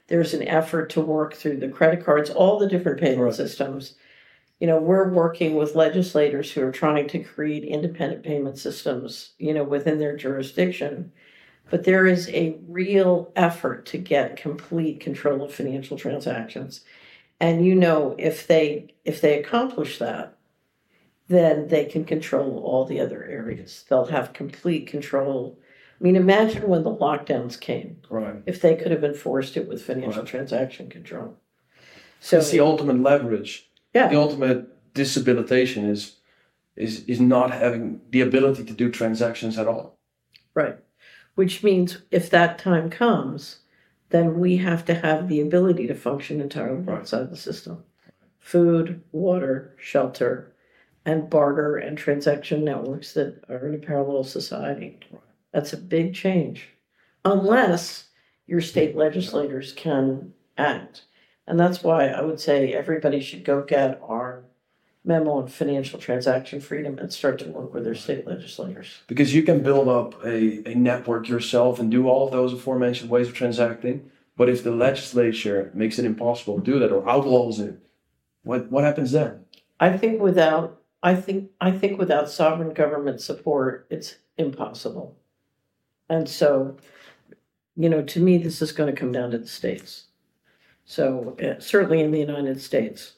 There's an effort to work through the credit cards, all the different payment Right. systems. You know, we're working with legislators who are trying to create independent payment systems, you know, within their jurisdiction. But there is a real effort to get complete control of financial transactions. And you know, if they if they accomplish that, then they can control all the other areas. They'll have complete control. I mean, imagine when the lockdowns came, Right. if they could have enforced it with financial Right. transaction control. So It's the ultimate leverage. yeah, The ultimate disabilitation is is is not having the ability to do transactions at all. right. Which means if that time comes, then we have to have the ability to function entirely Right. outside the system. Food, water, shelter, and barter and transaction networks that are in a parallel society. Right. That's a big change. Unless your state legislators can act. And that's why I would say everybody should go get our memo on financial transaction freedom and start to work with their state legislators. Because you can build up a, a network yourself and do all of those aforementioned ways of transacting. But if the legislature makes it impossible to do that or outlaws it, what what happens then? I think without I think I think without sovereign government support, it's impossible. And so, you know, to me, this is going to come down to the states. So uh, certainly in the United States,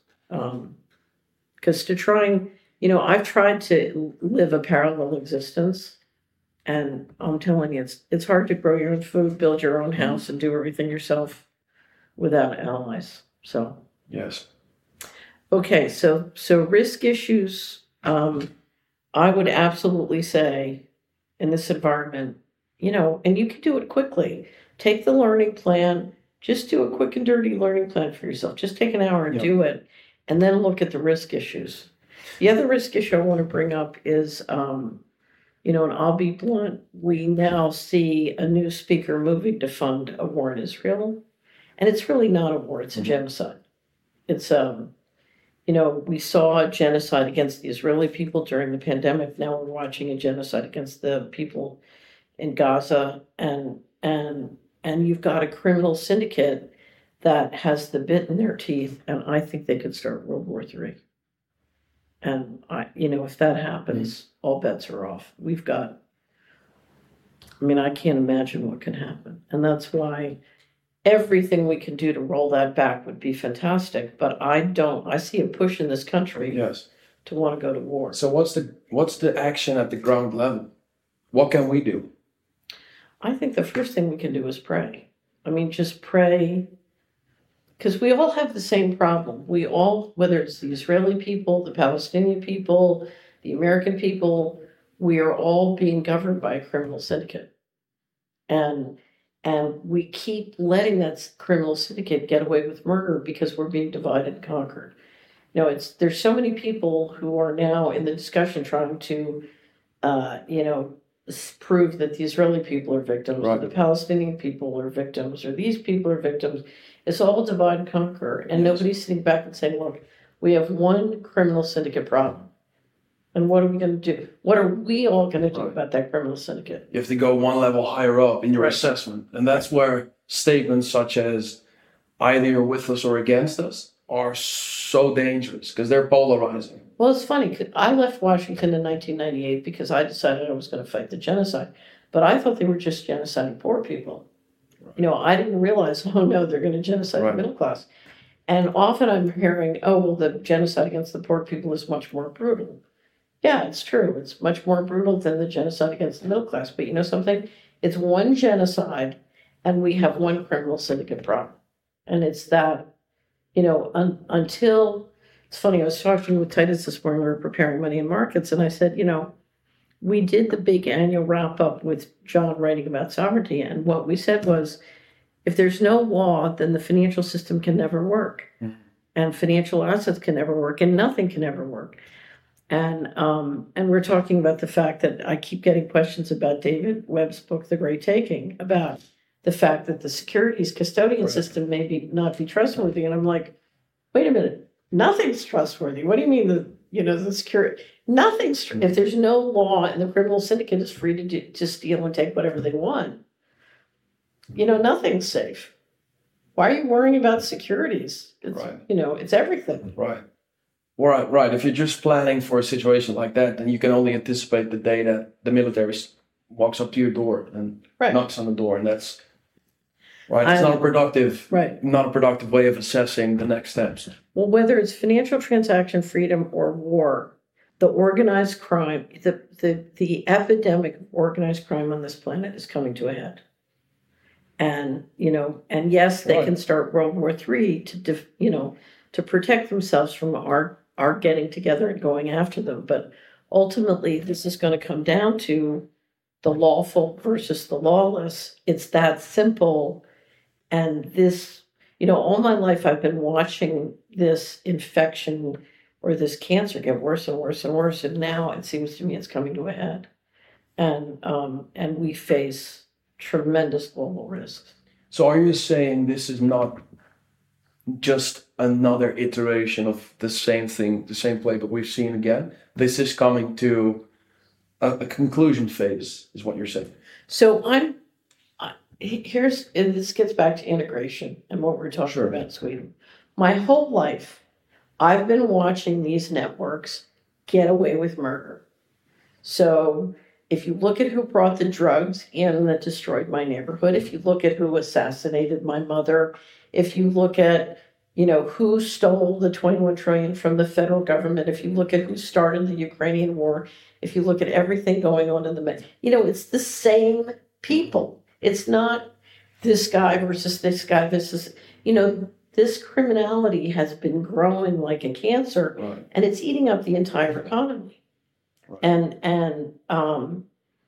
because to try and, you know, I've tried to live a parallel existence, and I'm telling you, it's it's hard to grow your own food, build your own house, and do everything yourself without allies. So. Yes. Okay, so so risk issues, um, I would absolutely say in this environment, you know, and you can do it quickly. Take the learning plan, just do a quick and dirty learning plan for yourself. Just take an hour and Yep. do it, and then look at the risk issues. The other risk issue I want to bring up is, um, you know, and I'll be blunt, we now see a new speaker moving to fund a war in Israel, and it's really not a war; it's a Mhm. genocide. It's um. You know, we saw a genocide against the Israeli people during the pandemic. Now we're watching a genocide against the people in Gaza, and and and you've got a criminal syndicate that has the bit in their teeth, and I think they could start World War Three. And I, you know, if that happens, all bets are off. We've got. I mean, I can't imagine what can happen, and that's why. Everything we can do to roll that back would be fantastic, but I don't. I see a push in this country Yes. to want to go to war. So what's the what's the action at the ground level? What can we do? I think the first thing we can do is pray. I mean, just pray, because we all have the same problem. We all, whether it's the Israeli people, the Palestinian people, the American people, we are all being governed by a criminal syndicate, and. And we keep letting that criminal syndicate get away with murder because we're being divided and conquered. You know, it's there's so many people who are now in the discussion trying to, uh, you know, s- prove that the Israeli people are victims, or Right. the Palestinian people are victims, or these people are victims. It's all divide and conquer, and Yes. nobody's sitting back and saying, "Look, we have one criminal syndicate problem, and what are we going to do? What are we all going to do Right. about that criminal syndicate?" You have to go one level higher up in your Right. assessment. And that's where statements such as either you're with us or against us are so dangerous because they're polarizing. Well, it's funny. 'Cause I left Washington in nineteen ninety-eight because I decided I was going to fight the genocide. But I thought they were just genociding poor people. You know, I didn't realize, oh no, they're going to genocide Right. the middle class. And often I'm hearing, oh, well, the genocide against the poor people is much more brutal. Yeah, it's true. It's much more brutal than the genocide against the middle class. But you know something? It's one genocide, and we have one criminal syndicate problem. And it's that, you know, un- until it's funny. I was talking with Titus this morning. We were preparing Money in Markets, and I said, you know, we did the big annual wrap up with John writing about sovereignty, and what we said was, if there's no law, then the financial system can never work, Mhm. and financial assets can never work, and nothing can ever work. And um, and we're talking about the fact that I keep getting questions about David Webb's book, The Great Taking, about the fact that the securities custodian Right. system may be not be trustworthy. And I'm like, wait a minute, nothing's trustworthy. What do you mean the you know the security? Nothing's tr- if there's no law and the criminal syndicate is free to do, to steal and take whatever they want. You know, nothing's safe. why are you worrying about securities? It's, Right. You know, it's everything. Right. Right, right. If you're just planning for a situation like that, then you can only anticipate the day that the military s- walks up to your door and Right. knocks on the door, and that's right. It's I- not a productive, Right. not a productive way of assessing the next steps. Well, whether it's financial transaction freedom or war, the organized crime, the, the, the epidemic of organized crime on this planet is coming to a head. And, you know, and yes, they Right. can start World War Three to, def, you know, to protect themselves from our, our getting together and going after them. But ultimately, this is going to come down to the lawful versus the lawless. It's that simple. And this, you know, all my life I've been watching this infection or this cancer get worse and worse and worse. And now it seems to me it's coming to a head. And um, and we face tremendous global risks. So, are you saying this is not just another iteration of the same thing, the same playbook we've seen again? This is coming to a, a conclusion phase, is what you're saying. So I'm, I- here's, and this gets back to integration and what we're talking Sure. about in Sweden. My whole life, I've been watching these networks get away with murder. So if you look at who brought the drugs in that destroyed my neighborhood, if you look at who assassinated my mother, if you look at, you know, who stole the twenty-one trillion from the federal government, if you look at who started the Ukrainian war, if you look at everything going on in the, Med- you know, it's the same people. It's not this guy versus this guy. This is, you know, this criminality has been growing like a cancer, Right. and it's eating up the entire economy. Right. And and um,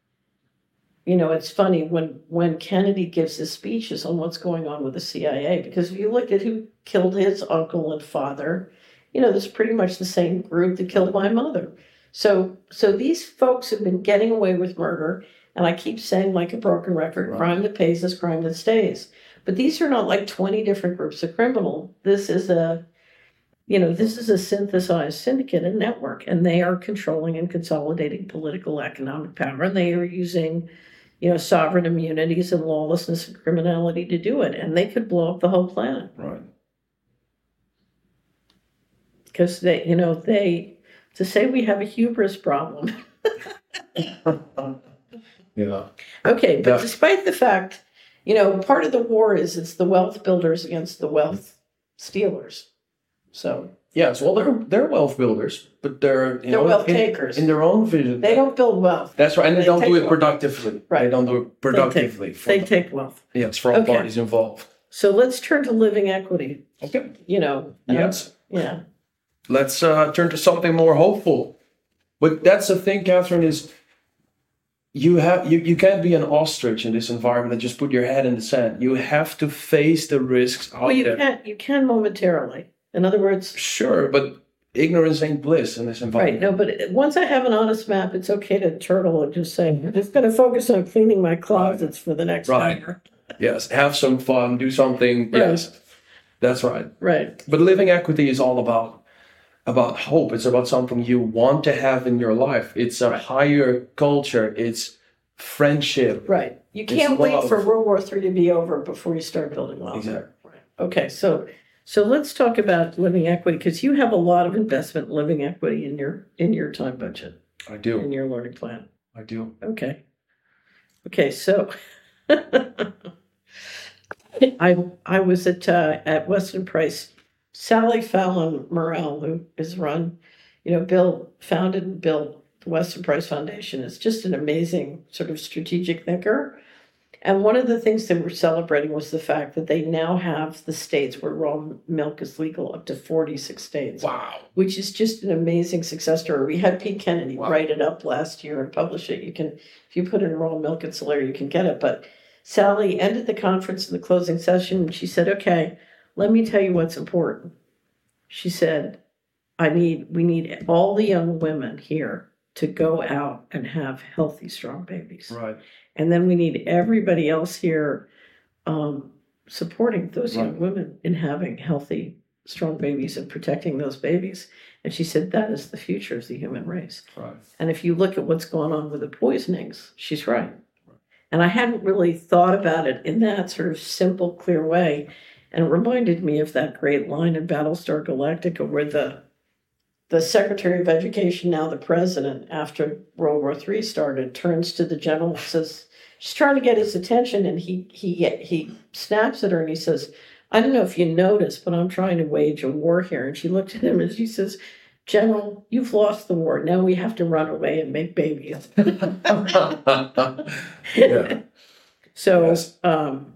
you know, it's funny when when Kennedy gives his speeches on what's going on with the C I A, because if you look at who killed his uncle and father, you know, there's pretty much the same group that killed my mother. So so these folks have been getting away with murder, and I keep saying like a broken record, Right. crime that pays is crime that stays. But these are not like twenty different groups of criminal. This is a You know, this is a synthesized syndicate and network, and they are controlling and consolidating political economic power, and they are using, you know, sovereign immunities and lawlessness and criminality to do it, and they could blow up the whole planet Right. because they, you know, they to say we have a hubris problem. Yeah. Okay, but Yeah. despite the fact, you know, part of the war is it's the wealth builders against the wealth stealers. So Yes. Well, they're they're wealth builders, but they're you they're know wealth in, takers. in their own vision. They don't build wealth. That's right, and they, they don't take do it wealth. productively. Right. They don't do it productively. for They the- take wealth. yes, for all Okay. parties involved. So let's turn to living equity. Okay. You know. uh, Yes. Yeah. Let's uh, turn to something more hopeful. But that's the thing, Catherine, is you have you, you can't be an ostrich in this environment and just put your head in the sand. You have to face the risks out Well, you there. can you can momentarily. In other words, Sure, but ignorance ain't bliss in this right? environment. No, but once I have an honest map, it's okay to turtle and just say, I'm just going to focus on cleaning my closets for the next Right. hour. Yes, have some fun, do something. Right. Yes, that's right. Right. But living equity is all about about hope. It's about something you want to have in your life. It's a Right. higher culture. It's friendship. Right. You It's can't wait love. for World War Three to be over before you start building wealth. Exactly. Right. Okay. So so let's talk about living equity, because you have a lot of investment in living equity in your in your time budget, I in do. your learning plan. I do. Okay. Okay, so I I was at uh, at Weston Price. Sally Fallon Morrell, who is run, you know, Bill founded and built the Weston Price Foundation. Is just an amazing sort of strategic thinker. And one of the things they were celebrating was the fact that they now have the states where raw milk is legal up to forty-six states. Wow. Which is just an amazing success story. We had Pete Kennedy Wow. write it up last year and publish it. You can, if you put in raw milk and Solera, you can get it. But Sally ended the conference in the closing session, and she said, okay, let me tell you what's important. She said, I need, we need all the young women here to go out and have healthy, strong babies. Right. And then we need everybody else here um, supporting those young Right. women in having healthy, strong babies and protecting those babies. And she said that is the future of the human race. Right. And if you look at what's going on with the poisonings, she's right. And I hadn't really thought about it in that sort of simple, clear way. And it reminded me of that great line in Battlestar Galactica where the the Secretary of Education, now the president, after World War Three started, turns to the general and says, she's trying to get his attention, and he he he snaps at her and he says, I don't know if you noticed, but I'm trying to wage a war here. And she looked at him and she says, General, you've lost the war. Now we have to run away and make babies. Yeah. So, Yes. um,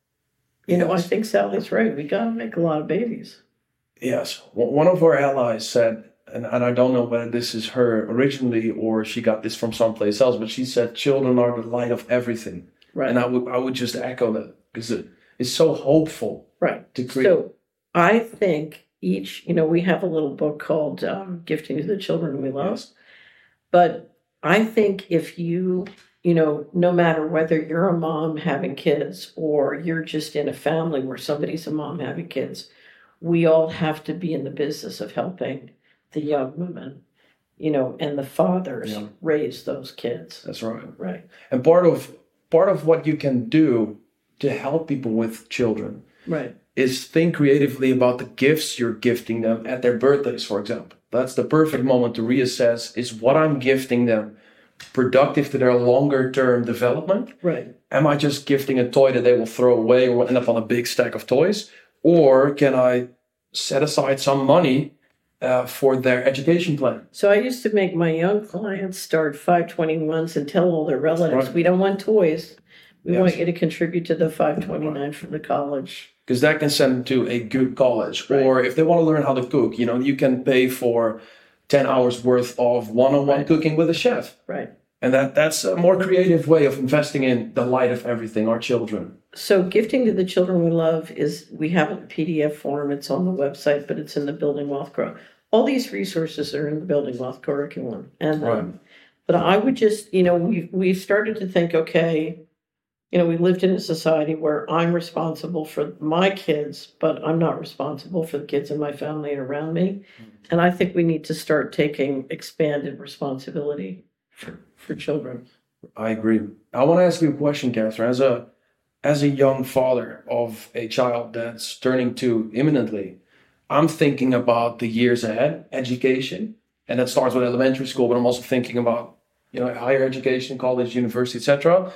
you know, I Yes. think Sally's right. We got to make a lot of babies. Yes. One one of our allies said, and, and I don't know whether this is her originally or she got this from someplace else, but she said, children are the light of everything. Right. And I would I would just echo that because it, it's so hopeful Right. to create. So I think each, you know, we have a little book called um, Gifting to the Children We Love. Yes. But I think if you, you know, no matter whether you're a mom having kids or you're just in a family where somebody's a mom having kids, we all have to be in the business of helping the young women, you know, and the fathers Yeah. raise those kids. That's right. Right. And part of part of what you can do to help people with children Right. is think creatively about the gifts you're gifting them at their birthdays, for example. That's the perfect moment to reassess, is what I'm gifting them productive to their longer term development? Right. Am I just gifting a toy that they will throw away or will end up on a big stack of toys? Or can I set aside some money uh, for their education plan? So I used to make my young clients start five twenty-ones and tell all their relatives, Right. we don't want toys. We Yes. want you to contribute to the five twenty-nine for the college. Because that can send them to a good college. Right. Or if they want to learn how to cook, you know, you can pay for ten hours worth of one-on-one Right. cooking with a chef. Right. And that, that's a more creative way of investing in the light of everything, our children. So Gifting to the Children We Love is, we have it in P D F form. It's on the website, but it's in the Building Wealth Curriculum. All these resources are in the Building Wealth Curriculum. And, Right. um, but I would just, you know, we we started to think, okay, you know, we lived in a society where I'm responsible for my kids, but I'm not responsible for the kids in my family and around me. And I think we need to start taking expanded responsibility for, for children. I agree. I want to ask you a question, Catherine. As a as a young father of a child that's turning two imminently, I'm thinking about the years ahead, education, and that starts with elementary school, but I'm also thinking about, you know, higher education, college, university, et cetera.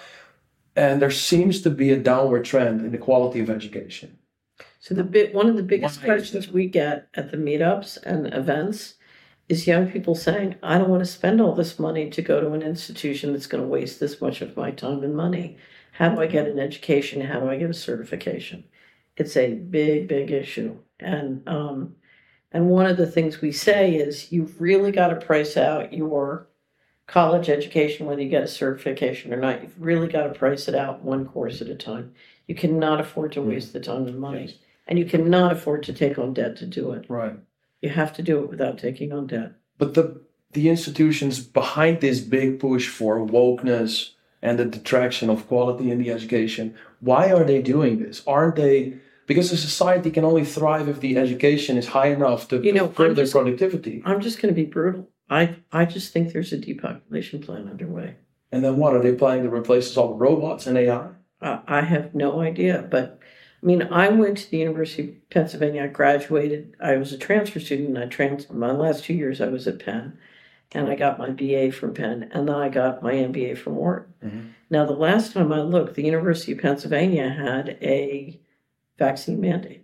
And there seems to be a downward trend in the quality of education. So the bit one of the biggest Why? questions we get at the meetups and events is young people saying, I don't want to spend all this money to go to an institution that's going to waste this much of my time and money. How do I get an education? How do I get a certification? It's a big, big issue. And um, and one of the things we say is you've really got to price out your college education, whether you get a certification or not. You've really got to price it out one course at a time. You cannot afford to waste the time and money. Yes. And you cannot afford to take on debt to do it. Right. You have to do it without taking on debt. But the the institutions behind this big push for wokeness and the detraction of quality in the education, why are they doing this? Aren't they, because a society can only thrive if the education is high enough to You know, further I'm just- productivity. I'm just going to be brutal. I, I just think there's a depopulation plan underway. And then what, are they planning to replace us all with robots and A I? Uh, I have no idea. But I mean, I went to the University of Pennsylvania. I graduated. I was a transfer student. I trans. My last two years I was at Penn. And I got my B A from Penn. And then I got my M B A from Wharton. Mm-hmm. Now, the last time I looked, the University of Pennsylvania had a vaccine mandate.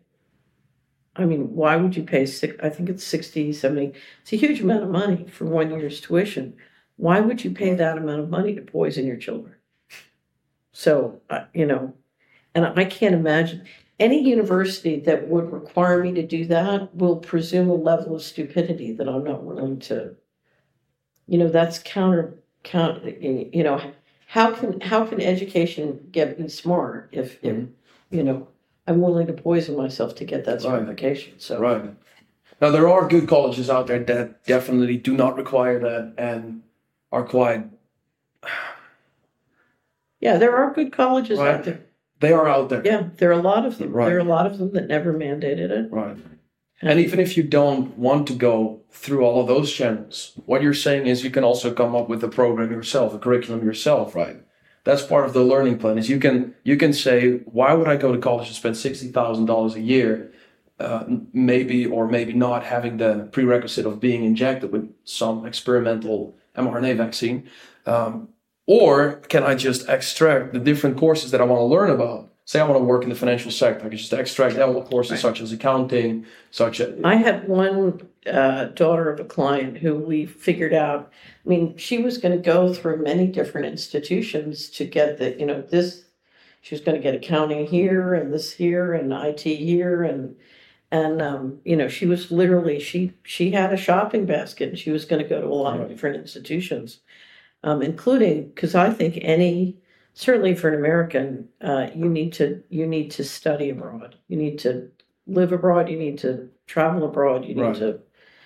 I mean, why would you pay, six, I think it's sixty, seventy, it's a huge amount of money for one year's tuition. Why would you pay that amount of money to poison your children? So, uh, you know, and I can't imagine, any university that would require me to do that will presume a level of stupidity that I'm not willing to, you know, that's counter, counter, you know, how can, how can education get me smart if, if, Mhm. you know, I'm willing to poison myself to get that Right. certification. So Right. Now, there are good colleges out there that definitely do not require that and are quite, yeah, there are good colleges Right. out there. they are out there. Yeah, there are a lot of them. Right. There are a lot of them that never mandated it. Right. And even if you don't want to go through all of those channels, what you're saying is you can also come up with a program yourself, a curriculum yourself, right? that's part of the learning plan. Is you can you can say, why would I go to college and spend sixty thousand dollars a year, uh, maybe or maybe not having the prerequisite of being injected with some experimental mRNA vaccine, um, or can I just extract the different courses that I want to learn about? Say I want to work in the financial sector, I can just extract all the courses Right. such as accounting, such as I had one uh, daughter of a client who we figured out. I mean, she was going to go through many different institutions to get the, you know, this. She was going to get accounting here and this here and I T here and and um, you know, she was literally she she had a shopping basket and she was going to go to a lot of Right. different institutions, um, including because I think any certainly for an American, uh, you need to you need to study abroad. You need to live abroad. You need to travel abroad. You need Right. to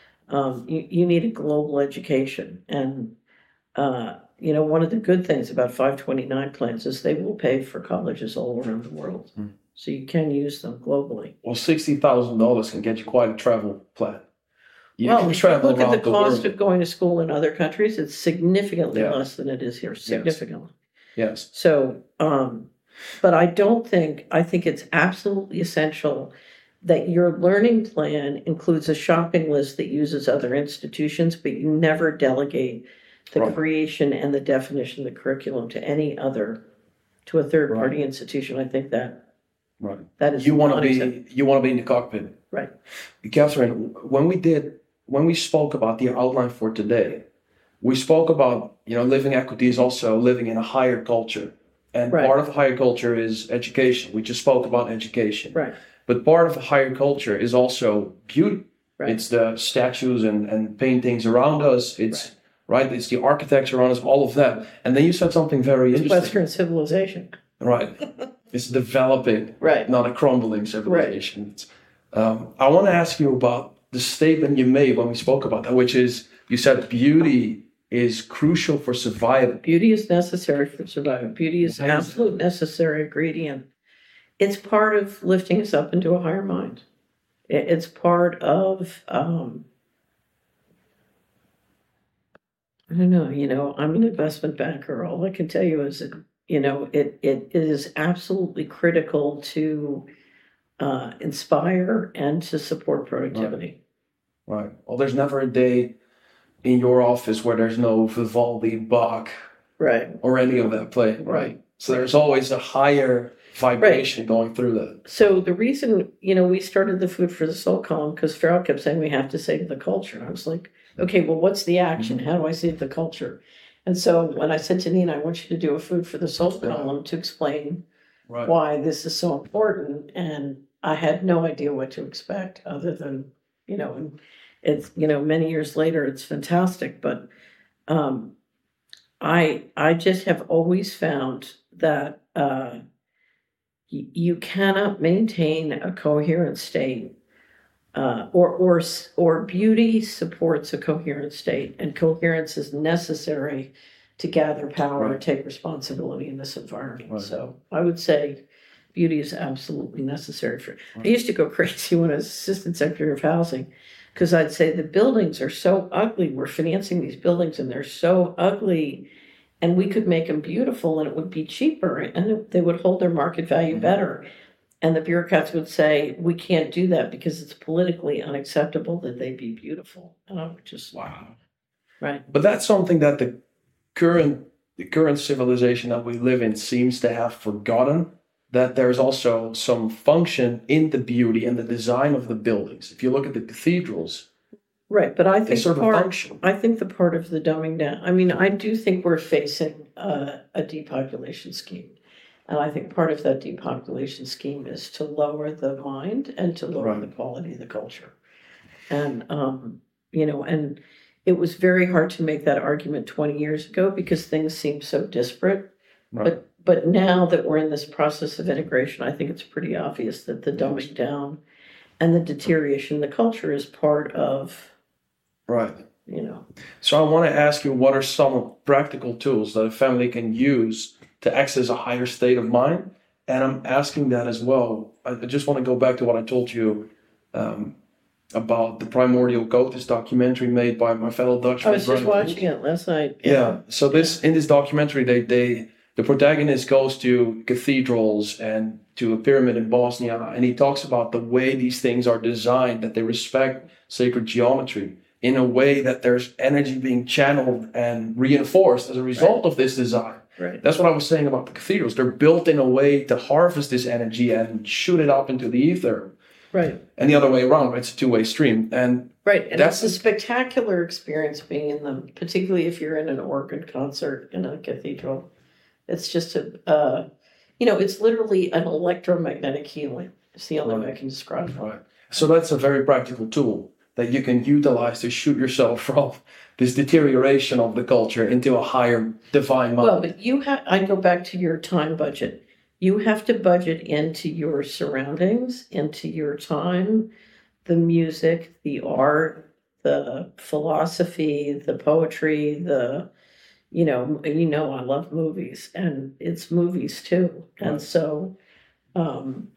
um, you, you need a global education. And uh, you know, one of the good things about five twenty-nine plans is they will pay for colleges all around the world, Mm. so you can use them globally. Well, sixty thousand dollars can get you quite a travel plan. You well, can if you travel look at around the cost world. of going to school in other countries, it's significantly Yeah. less than it is here. Significantly. Yes. So, um, but I don't think, I think it's absolutely essential that your learning plan includes a shopping list that uses other institutions, but you never delegate the Right. creation and the definition of the curriculum to any other, to a third party Right. institution. I think that Right. that is You want to non-acceptable. be you want to be in the cockpit. Right. Catherine, when we did when we spoke about the outline for today, we spoke about, you know, living equity is also living in a higher culture. And Right. part of higher culture is education. We just spoke about education. Right. But part of a higher culture is also beauty. Right. It's the statues and, and paintings around us. It's right. It's the architecture around us, all of that. And then you said something very It's interesting. Western civilization. Right. It's developing, Right. not a crumbling civilization. It's, um, I want to ask you about the statement you made when we spoke about that, which is you said beauty is crucial for survival. Beauty is necessary for survival. Beauty is an Why is absolute necessary ingredient. It's part of lifting us up into a higher mind. It- It's part of, um, I don't know, you know, I'm an investment banker. All I can tell you is that, you know, it, it, it is absolutely critical to uh, inspire and to support productivity. Right. Well, there's never a day in your office where there's no Vivaldi, Bach, Right. or any of that playing, right? So there's always a higher vibration going through that. So the reason, you know, we started the Food for the Soul column because Farrell kept saying we have to save the culture. And I was like, okay, well, what's the action? How do I save the culture? And so when I said to Nina, I want you to do a Food for the Soul column to explain Right. why this is so important. And I had no idea what to expect other than, you know, and it's, you know, many years later, it's fantastic. But um, I, I just have always found that uh, y- you cannot maintain a coherent state, uh, or or s- or beauty supports a coherent state, and coherence is necessary to gather power Right. and take responsibility in this environment. Right. So I would say beauty is absolutely necessary for. I Right. used to go crazy when I was assistant secretary of housing because I'd say the buildings are so ugly. We're financing these buildings and they're so ugly. And we could make them beautiful and it would be cheaper and they would hold their market value Mhm. better. And the bureaucrats would say, we can't do that because it's politically unacceptable that they be beautiful. And I would just, Wow. right. But that's something that the current the current civilization that we live in seems to have forgotten, that there's also some function in the beauty and the design of the buildings. If you look at the cathedrals, Right. But I they think serve a part, function. I think the part of the dumbing down, I mean, I do think we're facing a, a depopulation scheme. And I think part of that depopulation scheme is to lower the mind and to lower Right. the quality of the culture. And, um, you know, and it was very hard to make that argument twenty years ago because things seemed so disparate. Right. But but now that we're in this process of integration, I think it's pretty obvious that the dumbing down and the deterioration in the culture is part of, Right. you know. So I want to ask you, what are some practical tools that a family can use to access a higher state of mind? And I'm asking that as well. I I just want to go back to what I told you um, about the Primordial Code, this documentary made by my fellow Dutchman. I was just Brian watching it last night. Yeah. So this in this documentary, they they the protagonist goes to cathedrals and to a pyramid in Bosnia, and he talks about the way these things are designed, that they respect sacred geometry in a way that there's energy being channeled and reinforced as a result Right. of this design. Right. That's what I was saying about the cathedrals. They're built in a way to harvest this energy and shoot it up into the ether. Right. And the other way around, it's a two-way stream. And Right. And That's- it's a spectacular experience being in them, particularly if you're in an organ concert in a cathedral. It's just a, uh, you know, it's literally an electromagnetic healing. It's the only way I can describe it. right. So that's a very practical tool that you can utilize to shoot yourself from this deterioration of the culture into a higher divine mind. Well, but you have, I go back to your time budget. You have to budget into your surroundings, into your time, the music, the art, the philosophy, the poetry, the, you know, you know, I love movies and it's movies too. And Right. so, um,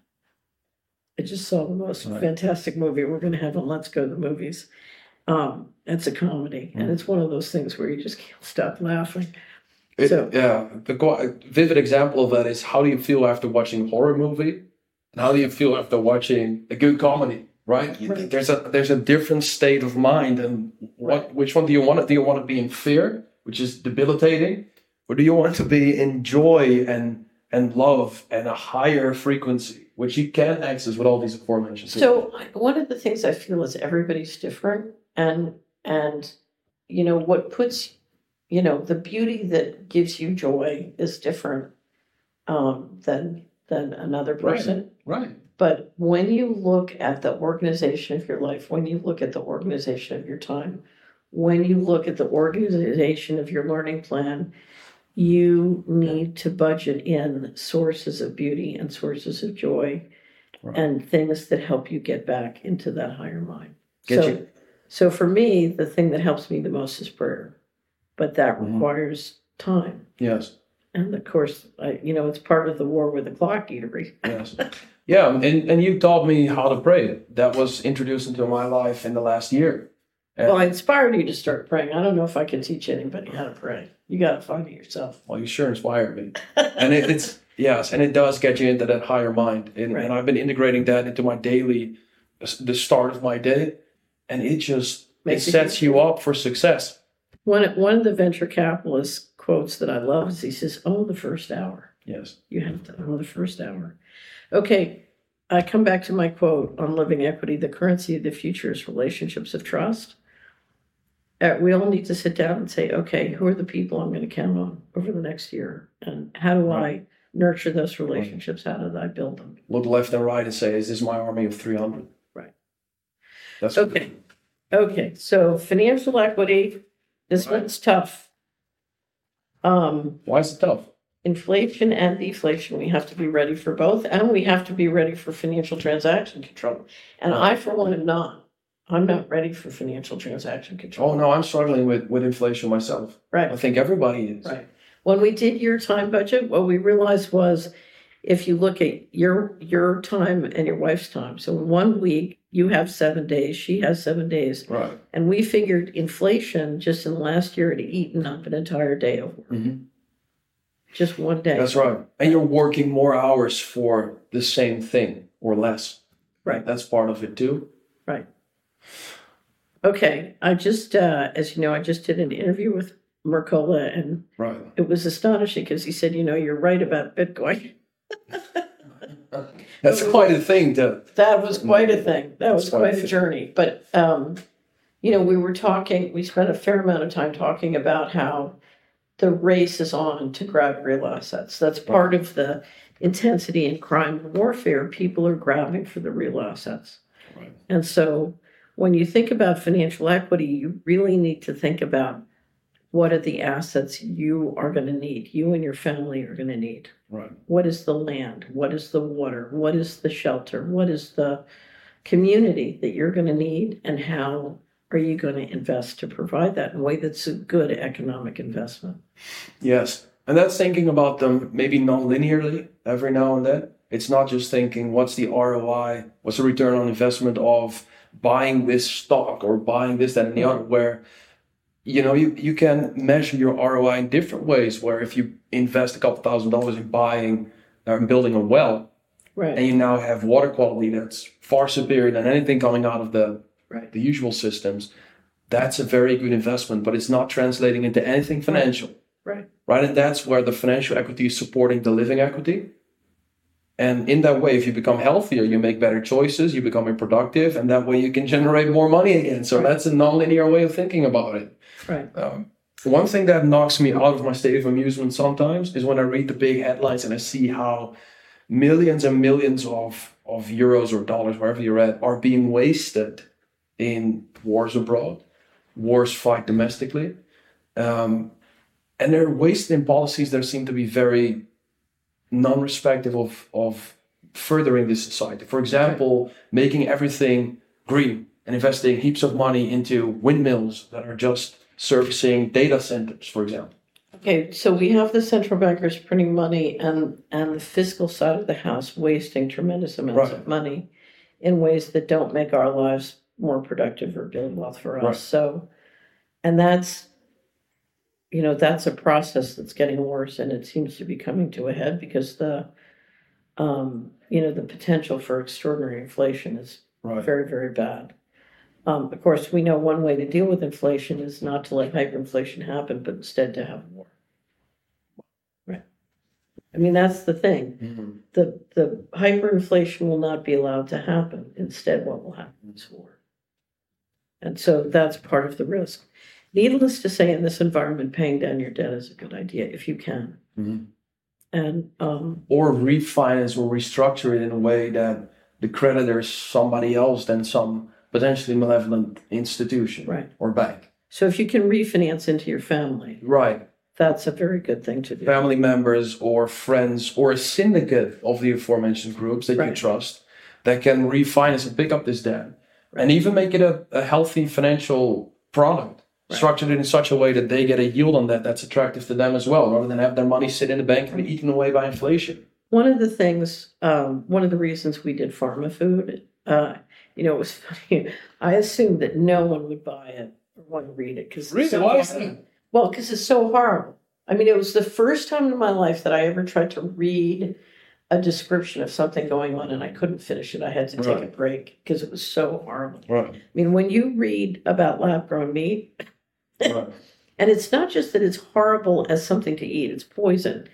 I just saw the most Right. fantastic movie we're going to have on Let's Go to the Movies. Um, it's a comedy and Mm. it's one of those things where you just can't stop laughing. It- so- yeah, the go- vivid example of that is, how do you feel after watching a horror movie, and how do you feel after watching a good comedy? Right? You- Right. There's a there's a different state of mind, and what Right. which one do you want? Do you want to be in fear, which is debilitating, or do you want to be in joy and and love and a higher frequency, which you can access with all these aforementioned things? So I- one of the things I feel is everybody's different, and and you know what puts, you know, the beauty that gives you joy is different um, than than another Right. person. Right. But when you look at the organization of your life, when you look at the organization of your time, when you look at the organization of your learning plan, you need to budget in sources of beauty and sources of joy Right. and things that help you get back into that higher mind. Get so, you. so for me, the thing that helps me the most is prayer, but that Mhm. requires time. Yes. And of course, I, you know, it's part of the war with the clock eatery. Yes. Yeah, and, and you taught me how to pray. That was introduced into my life in the last year. And, Well, I inspired you to start praying. I don't know if I can teach anybody how to pray. You got to find it yourself. well, you sure inspired me. And it, it's, yes, and it does get you into that higher mind. And, Right. and I've been integrating that into my daily, the start of my day. And it just, Makes it a sets huge you difference. up for success. One, one of the venture capitalist quotes that I love is he says, "Oh, the first hour. Yes. You have to own the first hour." Okay, I come back to my quote on living equity: the currency of the future is relationships of trust. Uh, we all need to sit down and say, okay, who are the people I'm going to count on over the next year? And how do Right. I nurture those relationships? How do I build them? Look left and right and say, is this my army of three hundred? Right. That's Okay. Okay, so financial equity, this Right. one's tough. Um, Why is it tough? inflation and deflation, we have to be ready for both, and we have to be ready for financial transaction control. And I, for one, am not. I'm not ready for financial transaction control. Oh, no, I'm struggling with, with inflation myself. I Right, think everybody is. right. When we did your time budget, what we realized was if you look at your your time and your wife's time, so in one week you have seven days, she has seven days, Right. and we figured inflation just in the last year had eaten up an entire day of work, Mhm. just one day. That's right. And you're working more hours for the same thing or less. Right. That's part of it too. Right. Okay, I just, uh, as you know, I just did an interview with Mercola, and Right. it was astonishing because he said, you know, you're right about Bitcoin. That's quite a thing to. That was quite a thing. That was That's quite quite a a thing. journey. But, um, you know, we were talking, we spent a fair amount of time talking about how the race is on to grab real assets. That's part of the intensity in crime and warfare. People are grabbing for the real assets. Right. And so when you think about financial equity, you really need to think about what are the assets you are going to need, you and your family are going to need. Right. What is the land? What is the water? What is the shelter? What is the community that you're going to need? And how are you going to invest to provide that in a way that's a good economic investment? Yes. And that's thinking about them maybe non-linearly every now and then. It's not just thinking, what's the R O I? What's the return on investment of buying this stock or buying this, that, and the other, where you know, you, you can measure your R O I in different ways, where if you invest a couple thousand dollars in buying or building a well, Right. and you now have water quality that's far superior than anything coming out of the, Right. the usual systems, that's a very good investment, but it's not translating into anything financial. Right. Right. And that's where the financial equity is supporting the living equity. And in that way, if you become healthier, you make better choices, you become more productive, and that way you can generate more money again. So Right. that's a non-linear way of thinking about it. Right. Um, one thing that knocks me out of my state of amusement sometimes is when I read the big headlines and I see how millions and millions of, of euros or dollars, wherever you're at, are being wasted in wars abroad, wars fight domestically. Um, and they're wasted in policies that seem to be very non-respective of, of furthering this society. For example, right. making everything green and investing heaps of money into windmills that are just servicing data centers, for example. Okay, so we have the central bankers printing money and, and the fiscal side of the house wasting tremendous amounts Right. of money in ways that don't make our lives more productive or build wealth for us. Right. So, and that's, you know, that's a process that's getting worse, and it seems to be coming to a head because the, um, you know, the potential for extraordinary inflation is Right. very, very bad. Um, of course, we know one way to deal with inflation is not to let hyperinflation happen, but instead to have war. Right. I mean, that's the thing. Mm-hmm. The the hyperinflation will not be allowed to happen. Instead, what will happen is war. And so that's part of the risk. Needless to say, in this environment, paying down your debt is a good idea if you can. Mm-hmm. And um, or refinance or restructure it in a way that the creditor is somebody else than some potentially malevolent institution right. or bank. So if you can refinance into your family, right, that's a very good thing to do. Family members or friends or a syndicate of the aforementioned groups that right. you trust that can refinance and pick up this debt right. and even make it a, a healthy financial product. Right. Structured it in such a way that they get a yield on that that's attractive to them as well, rather than have their money sit in the bank and be eaten away by inflation. One of the things, um, one of the reasons we did pharma food, uh, you know, it was funny. I assumed that no one would buy it or want to read it because really, so why is that? Well, because it's so horrible. I mean, it was the first time in my life that I ever tried to read a description of something going on, and I couldn't finish it. I had to take right. a break because it was so horrible. Right. I mean, when you read about lab-grown meat. Right. And it's not just that it's horrible as something to eat, it's poison.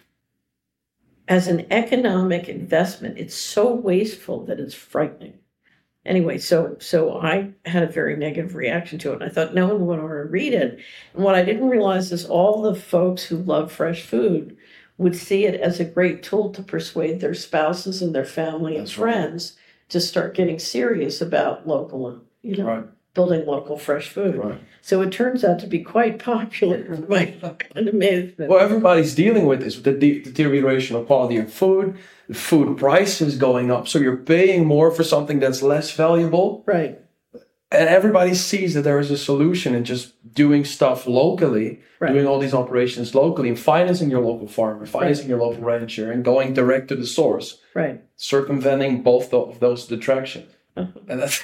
As an economic investment, it's so wasteful that it's frightening. Anyway, so so I had a very negative reaction to it. And I thought no one would want to read it. And what I didn't realize is all the folks who love fresh food would see it as a great tool to persuade their spouses and their family and That's friends right. to start getting serious about local, you know. Right. building local fresh food. Right. So it turns out to be quite popular to my fucking amazement. Well, everybody's dealing with this, with the de- deterioration of quality of food, the food prices going up. So you're paying more for something that's less valuable. Right. And everybody sees that there is a solution in just doing stuff locally, right. doing all these operations locally, and financing your local farmer, financing right. your local rancher, and going direct to the source. Right. Circumventing both of those detractions. Uh-huh. And that's...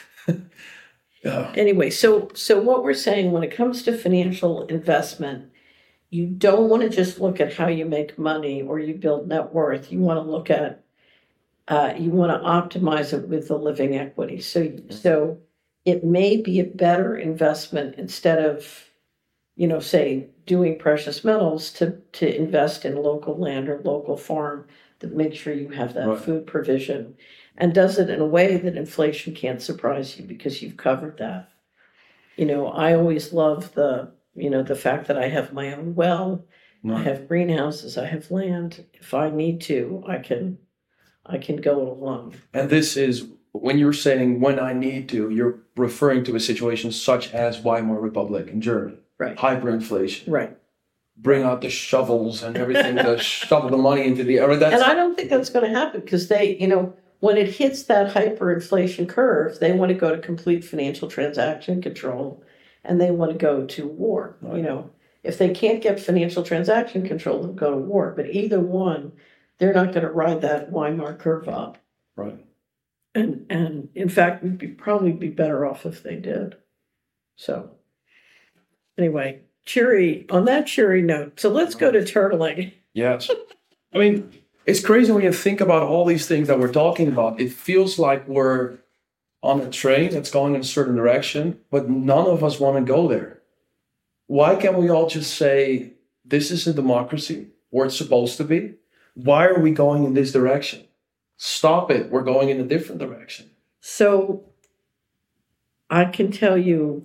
Yeah. Anyway, so so what we're saying when it comes to financial investment, you don't want to just look at how you make money or you build net worth. You want to look at, uh, you want to optimize it with the living equity. So so it may be a better investment instead of, you know, say doing precious metals to to invest in local land or local farm to make sure you have that right. food provision. And does it in a way that inflation can't surprise you because you've covered that. You know, I always love the, you know, the fact that I have my own well, right. I have greenhouses, I have land. If I need to, I can, I can go it alone. And this is, when you're saying when I need to, you're referring to a situation such as Weimar Republic in Germany. Right. Hyperinflation. Right. Bring out the shovels and everything to shovel the money into the air. That's... And I don't think that's going to happen because they, you know, when it hits that hyperinflation curve, they want to go to complete financial transaction control and they want to go to war. Right. You know, if they can't get financial transaction control, they'll go to war. But either one, they're not going to ride that Weimar curve up. Right. And and in fact, we'd be, probably be better off if they did. So. Anyway, cheery, on that cheery note, so let's go to turtling. Yes. I mean, it's crazy when you think about all these things that we're talking about. It feels like we're on a train that's going in a certain direction, but none of us want to go there. Why can't we all just say, this is a democracy, where it's supposed to be? Why are we going in this direction? Stop it. We're going in a different direction. So I can tell you,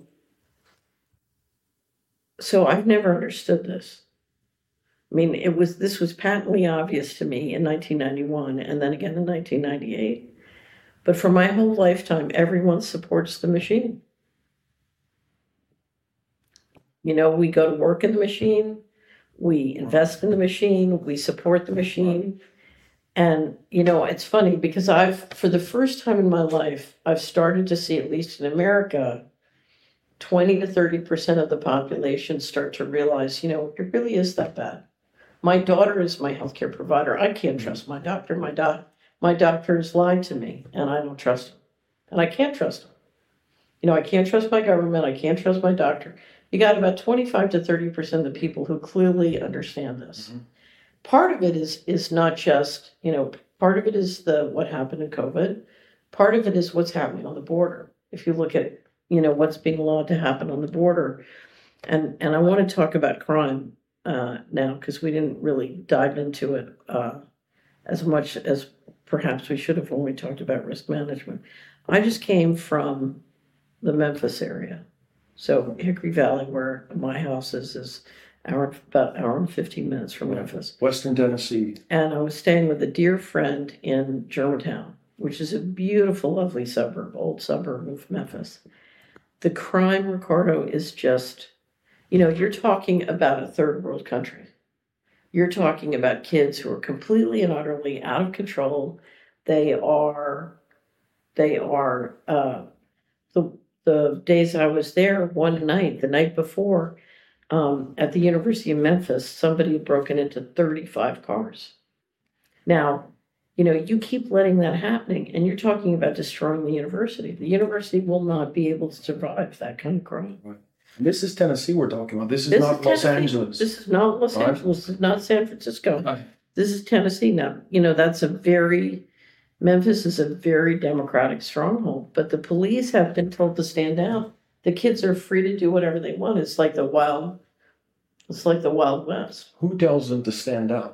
so I've never understood this. I mean, it was this was patently obvious to me in nineteen ninety-one and then again in nineteen ninety-eight. But for my whole lifetime, everyone supports the machine. You know, we go to work in the machine, we invest in the machine, we support the machine. And, you know, it's funny because I've, for the first time in my life, I've started to see, at least in America, twenty to thirty percent of the population start to realize, you know, it really is that bad. My daughter is my healthcare provider. I can't trust my doctor. My doc, my doctor has lied to me, and I don't trust him. And I can't trust him. You know, I can't trust my government. I can't trust my doctor. You got about twenty-five to thirty percent of the people who clearly understand this. Mm-hmm. Part of it is is not just, you know, part of it is the what happened in COVID. Part of it is what's happening on the border. If you look at, you know, what's being allowed to happen on the border. And and I want to talk about crime uh, now, because we didn't really dive into it uh, as much as perhaps we should have when we talked about risk management. I just came from the Memphis area. So Hickory Valley, where my house is, is hour, about an hour and fifteen minutes from Memphis. Western Tennessee. And I was staying with a dear friend in Germantown, which is a beautiful, lovely suburb, old suburb of Memphis. The crime, Ricardo, is just, you know, you're talking about a third world country. You're talking about kids who are completely and utterly out of control. They are, they are, uh, the the days I was there, one night, the night before, um, at the University of Memphis, somebody had broken into thirty-five cars. Now, you know, you keep letting that happening, and you're talking about destroying the university. The university will not be able to survive that kind of crime. Right. This is Tennessee we're talking about. This is this not is Los Tennessee. Angeles. This is not Los right. Angeles. This is not San Francisco. Right. This is Tennessee now. You know, that's a very, Memphis is a very democratic stronghold, but the police have been told to stand down. The kids are free to do whatever they want. It's like the wild, it's like the Wild West. Who tells them to stand down?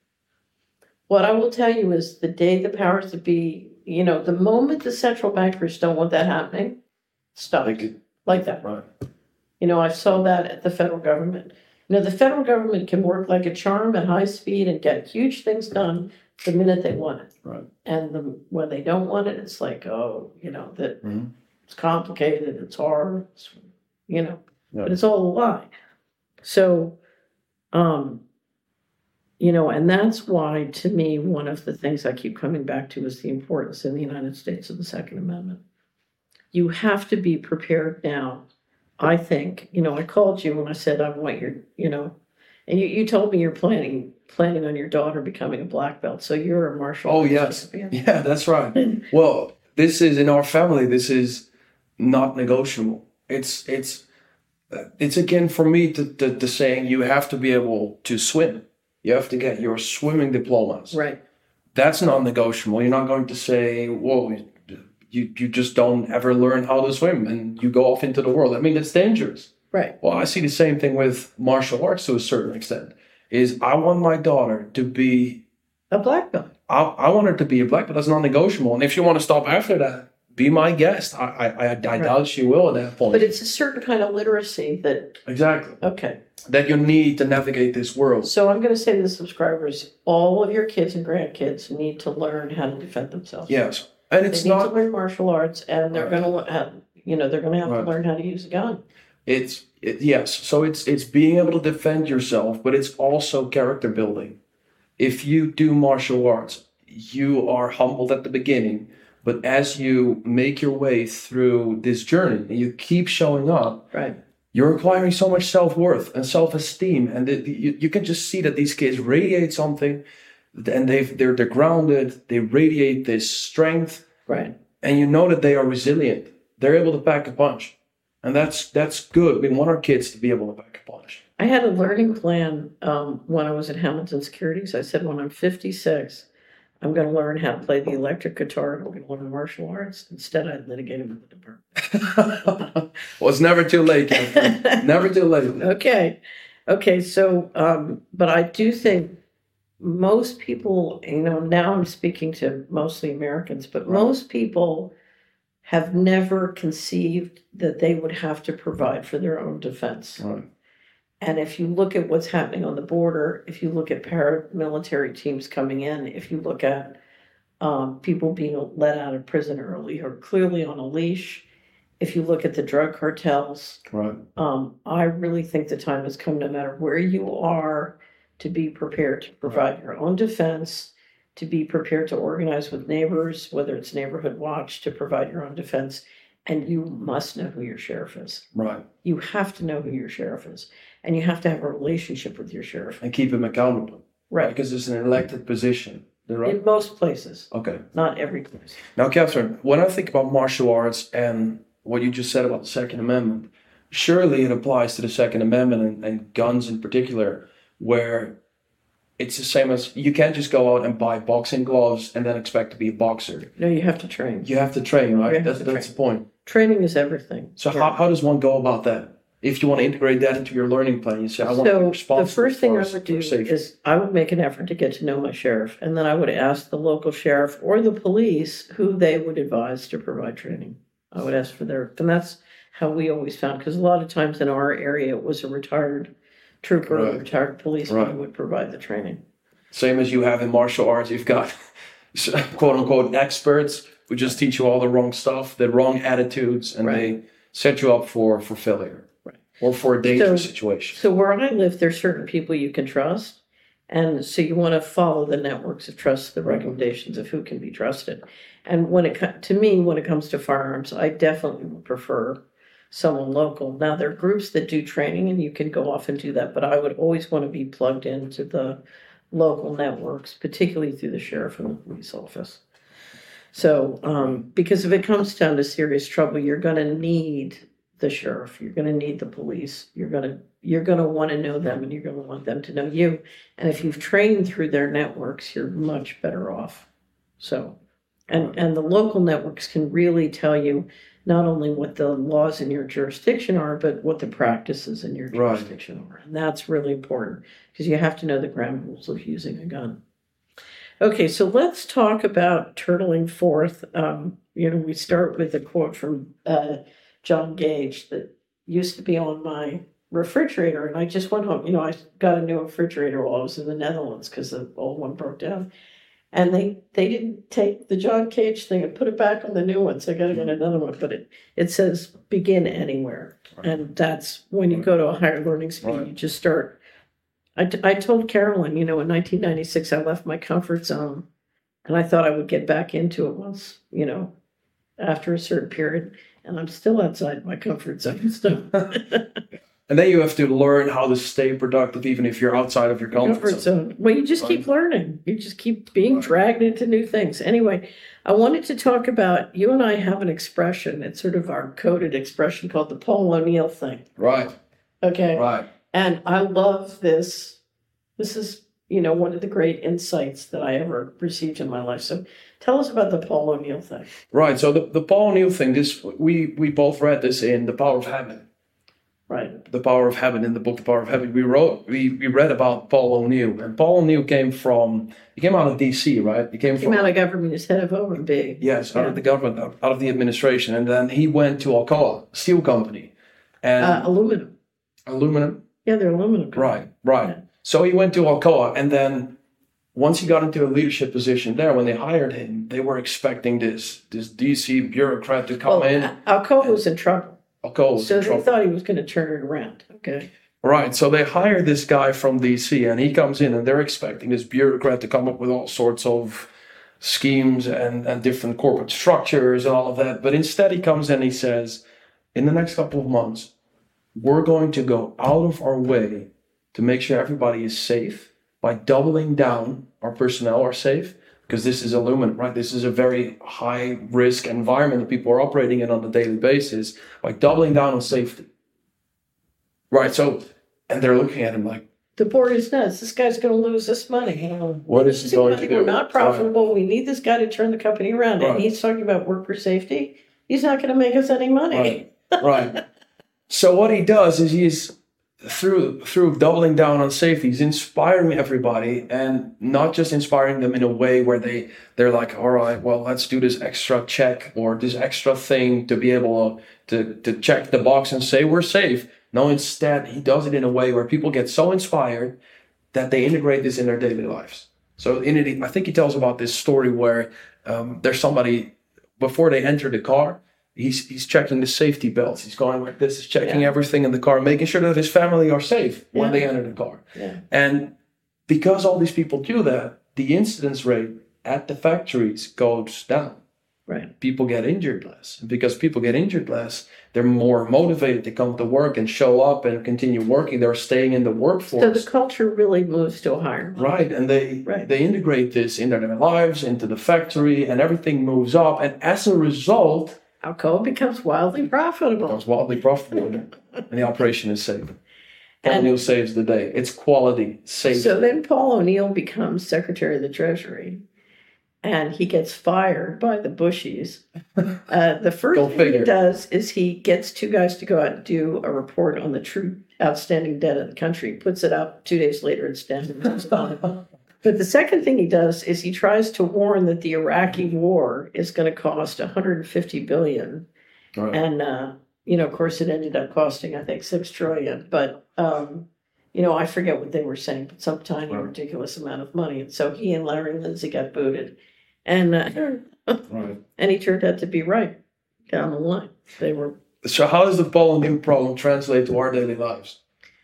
What I will tell you is the day the powers that be, you know, the moment the central bankers don't want that happening, stop it. Like that. Right. You know, I saw that at the federal government. You know, the federal government can work like a charm at high speed and get huge things done the minute they want it. Right. And the, when they don't want it, it's like, oh, you know, that mm-hmm. it's complicated, it's hard, it's, you know, yeah. But it's all a lie. So, um, you know, and that's why, to me, one of the things I keep coming back to is the importance in the United States of the Second Amendment. You have to be prepared now. I think, you know, I called you when I said I want your, you know, and you, you told me you're planning planning on your daughter becoming a black belt. So you're a martial arts. Oh, yes. Champion. Yeah, that's right. Well, this is, in our family, this is not negotiable. It's, it's, it's again, for me, the, the, the saying, you have to be able to swim. You have to get your swimming diplomas. Right. That's non-negotiable. You're not going to say, whoa, you, you just don't ever learn how to swim and you go off into the world. I mean, it's dangerous. Right. Well, I see the same thing with martial arts to a certain extent. Is I want my daughter to be a black belt. I, I want her to be a black belt. That's non-negotiable. And if you want to stop after that, be my guest. I I, I, I right. doubt she will at that point. But it's a certain kind of literacy that... Exactly. Okay. That you need to navigate this world. So I'm going to say to the subscribers, all of your kids and grandkids need to learn how to defend themselves. Yes. And it's they not... need to learn martial arts, and they're right. going to have, you know, they're going to have right. to learn how to use a gun. It's it, yes, so it's it's being able to defend yourself, but it's also character building. If you do martial arts, you are humbled at the beginning, but as you make your way through this journey and you keep showing up, right, you're acquiring so much self-worth and self-esteem, and the, the, you, you can just see that these kids radiate something, and they've they're they're grounded, they radiate this strength, right, and you know that they are resilient. They're able to pack a punch. And that's that's good. We want our kids to be able to back a punch. I had a learning plan um, when I was at Hamilton Securities. I said, when I'm fifty-six, I'm going to learn how to play the electric guitar and I'm going to learn martial arts. Instead, I litigated with the department. Well, it's never too late, Catherine. Never too late. Okay. Okay. So, um, but I do think most people, you know, now I'm speaking to mostly Americans, but Right. most people have never conceived that they would have to provide for their own defense. Right. And if you look at what's happening on the border, if you look at paramilitary teams coming in, if you look at um, people being let out of prison early or clearly on a leash, if you look at the drug cartels, Right. um, I really think the time has come, no matter where you are, to be prepared to provide your own defense, to be prepared to organize with neighbors, whether it's Neighborhood Watch, to provide your own defense. And you must know who your sheriff is. Right. You have to know who your sheriff is. And you have to have a relationship with your sheriff. And keep them accountable. Right. Because it's an elected position. Right? In most places. Okay. Not every place. Now, Catherine, when I think about martial arts and what you just said about the Second Amendment, surely it applies to the Second Amendment and, and guns in particular, where it's the same as you can't just go out and buy boxing gloves and then expect to be a boxer. No, you have to train. You have to train, right? You have That's, to that's train. the point. Training is everything. So Yeah. how, how does one go about that? If you want to integrate that into your learning plan, you say, I want to be So the responsible first thing I for- would for do safety. is I would make an effort to get to know my sheriff. And then I would ask the local sheriff or the police who they would advise to provide training. I would ask for their, and that's how we always found, because a lot of times in our area, it was a retired trooper or Right. retired policeman Right. who would provide the training. Same as you have in martial arts, you've got quote unquote experts who just teach you all the wrong stuff, the wrong attitudes, and Right. they set you up for, for failure. Right. Or for a dangerous So- situation. So where I live, there's certain people you can trust. And so you want to follow the networks of trust, the Right. recommendations of who can be trusted. And when it co- to me, when it comes to firearms, I definitely would prefer someone local. Now there are groups that do training and you can go off and do that, but I would always want to be plugged into the local networks, particularly through the sheriff and the police office. So, um, because if it comes down to serious trouble, you're going to need the sheriff, you're going to need the police, you're going to you're going to want to know them, and you're going to want them to know you. And if you've trained through their networks, you're much better off. So, and and the local networks can really tell you not only what the laws in your jurisdiction are, but what the practices in your Right. jurisdiction are. And that's really important because you have to know the ground rules of using a gun. Okay, so let's talk about turtling forth. Um, you know, we start with a quote from uh, John Gage that used to be on my refrigerator, and I just went home. You know, I got a new refrigerator while I was in the Netherlands because the old one broke down. And they, they didn't take the John Cage thing and put it back on the new one, so I got to get another one. But it, it says begin anywhere. Right. And that's when you go to a higher learning speed, Right. you just start. I, t- I told Carolyn, you know, in nineteen ninety-six, I left my comfort zone and I thought I would get back into it once, you know, after a certain period. And I'm still outside my comfort zone. So. And then you have to learn how to stay productive even if you're outside of your comfort, comfort zone. zone. Well, you just keep learning. You just keep being Right. dragged into new things. Anyway, I wanted to talk about, you and I have an expression. It's sort of our coded expression called the Paul O'Neill thing. Right, Okay. right. And I love this. This is, you know, one of the great insights that I ever received in my life. So tell us about the Paul O'Neill thing. Right. So the, the Paul O'Neill thing, this we we both read this in The Power of Habit. Right. The Power of Habit, in the book The Power of Habit. We wrote we, we read about Paul O'Neill. And Paul O'Neill came from he came out of D C, right? He came Came from out of government as head of O M B. Yes, out Yeah. of the government, out out of the administration. And then he went to Alcoa, steel company. And Uh, aluminum. aluminum. Yeah, they're aluminum. company. Right, right. Yeah. So he went to Alcoa, and then once he got into a leadership position there, when they hired him, they were expecting this this D C bureaucrat to come Well, in. Alcoa was in trouble. Alcoa was So in they trouble. thought he was going to turn it around. Okay. Right, so they hired this guy from D C, and he comes in, and they're expecting this bureaucrat to come up with all sorts of schemes and, and different corporate structures and all of that. But instead, he comes in and he says, in the next couple of months, we're going to go out of our way to make sure everybody is safe by doubling down. Our personnel are safe because this is aluminum, right? This is a very high risk environment that people are operating in on a daily basis. By doubling down on safety, right? So, and they're looking at him like, The board is nuts. This guy's going to lose this money. what is he Losing going money, to do? We're not profitable. We need this guy to turn the company around. Right. And he's talking about worker safety. He's not going to make us any money. Right. Right. So what he does is he's through through doubling down on safety, he's inspiring everybody, and not just inspiring them in a way where they they're like, all right, well, let's do this extra check or this extra thing to be able to to check the box and say we're safe. No, instead he does it in a way where people get so inspired that they integrate this in their daily lives. So in it, I think he tells about this story where um, there's somebody before they enter the car. He's he's checking the safety belts. He's going like this, he's checking Yeah. everything in the car, making sure that his family are safe when Yeah. they enter the car. Yeah. And because all these people do that, the incidence rate at the factories goes down. Right. People get injured less. And because people get injured less, they're more motivated to come to work and show up and continue working. They're staying in the So workforce. the culture really moves to a higher level. Right, and they Right. they integrate this into their lives, into the factory, and everything moves up. And as a result, Alcoa becomes wildly profitable. becomes wildly profitable, and the operation is safe. Paul And- O'Neill saves the day. It's quality, safe. So then Paul O'Neill becomes Secretary of the Treasury, and he gets fired by the Bushies. Uh, the first Go thing figure. he does is he gets two guys to go out and do a report on the true outstanding debt of the country, puts it up two days later and stands it. But the second thing he does is he tries to warn that the Iraqi war is going to cost one hundred fifty billion dollars. Right. And, uh, you know, of course, it ended up costing, I think, six trillion dollars. But, um, you know, I forget what they were saying, but some tiny, Right. ridiculous amount of money. And so he and Larry Lindsay got booted. And, uh, Right. and he turned out to be right down the line. They were. So how does the Paul O'Neill problem translate to our daily lives?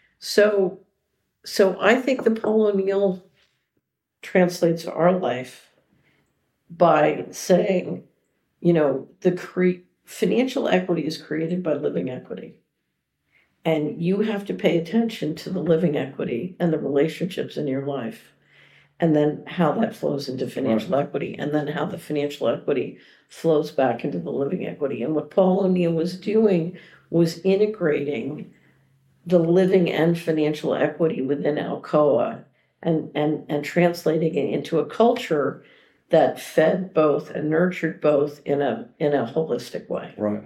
So, so I think the Paul O'Neill translates to our life by saying, you know, the cre- financial equity is created by living equity. And you have to pay attention to the living equity and the relationships in your life, and then how that flows into financial equity, and then how the financial equity flows back into the living equity. And what Paul O'Neill was doing was integrating the living and financial equity within Alcoa and, and, and translating it into a culture that fed both and nurtured both in a in a holistic way. Right.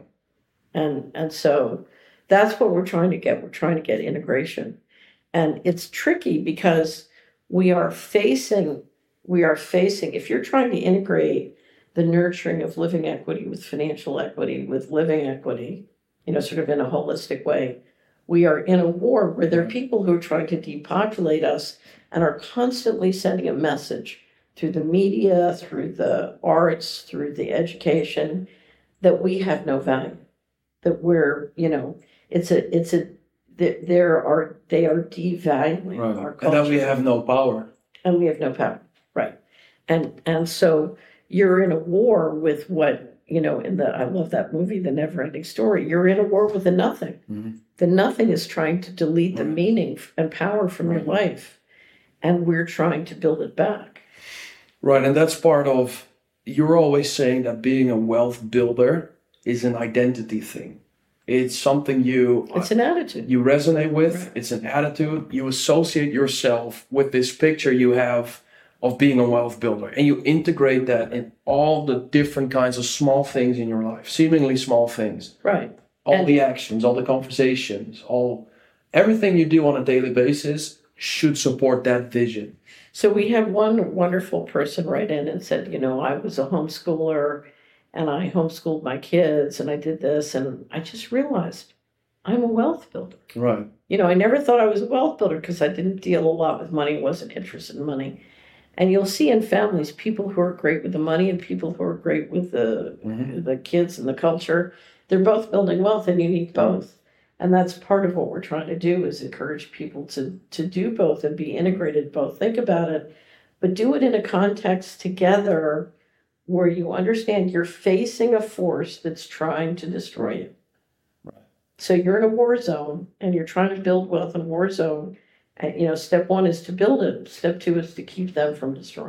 And and so that's what we're trying to get. We're trying to get integration. And it's tricky because we are facing, we are facing, if you're trying to integrate the nurturing of living equity with financial equity, with living equity, you know, sort of in a holistic way, we are in a war where there are people who are trying to depopulate us and are constantly sending a message through the media, through the arts, through the education, that we have no value, that we're, you know, it's a, it's a, that there are, they are devaluing our Right. culture. And then we have no power. And we have no power, right? And and so you're in a war with what, you know, in the, I love that movie, The Never Ending Story. You're in a war with the nothing. Mhm. The nothing is trying to delete the Right. meaning and power from your Right. life, and we're trying to build it back. Right, and that's part of, you're always saying that being a wealth builder is an identity thing. It's something you It's an attitude. you resonate with. Right. It's an attitude. You associate yourself with this picture you have of being a wealth builder, and you integrate that in all the different kinds of small things in your life, seemingly small things, Right. all And- the actions, all the conversations, all everything you do on a daily basis should support that vision. So we had one wonderful person write in and said, you know, I was a homeschooler and I homeschooled my kids and I did this, and I just realized I'm a wealth builder. Right. You know, I never thought I was a wealth builder because I didn't deal a lot with money, wasn't interested in money. And you'll see in families people who are great with the money and people who are great with the Mhm. the kids and the culture. They're both building wealth, and you need both. And that's part of what we're trying to do, is encourage people to to do both and be integrated both. Think about it, but do it in a context together where you understand you're facing a force that's trying to destroy you. Right. So you're in a war zone and you're trying to build wealth in a war zone. And, you know, step one is to build it. Step two is to keep them from destroying it.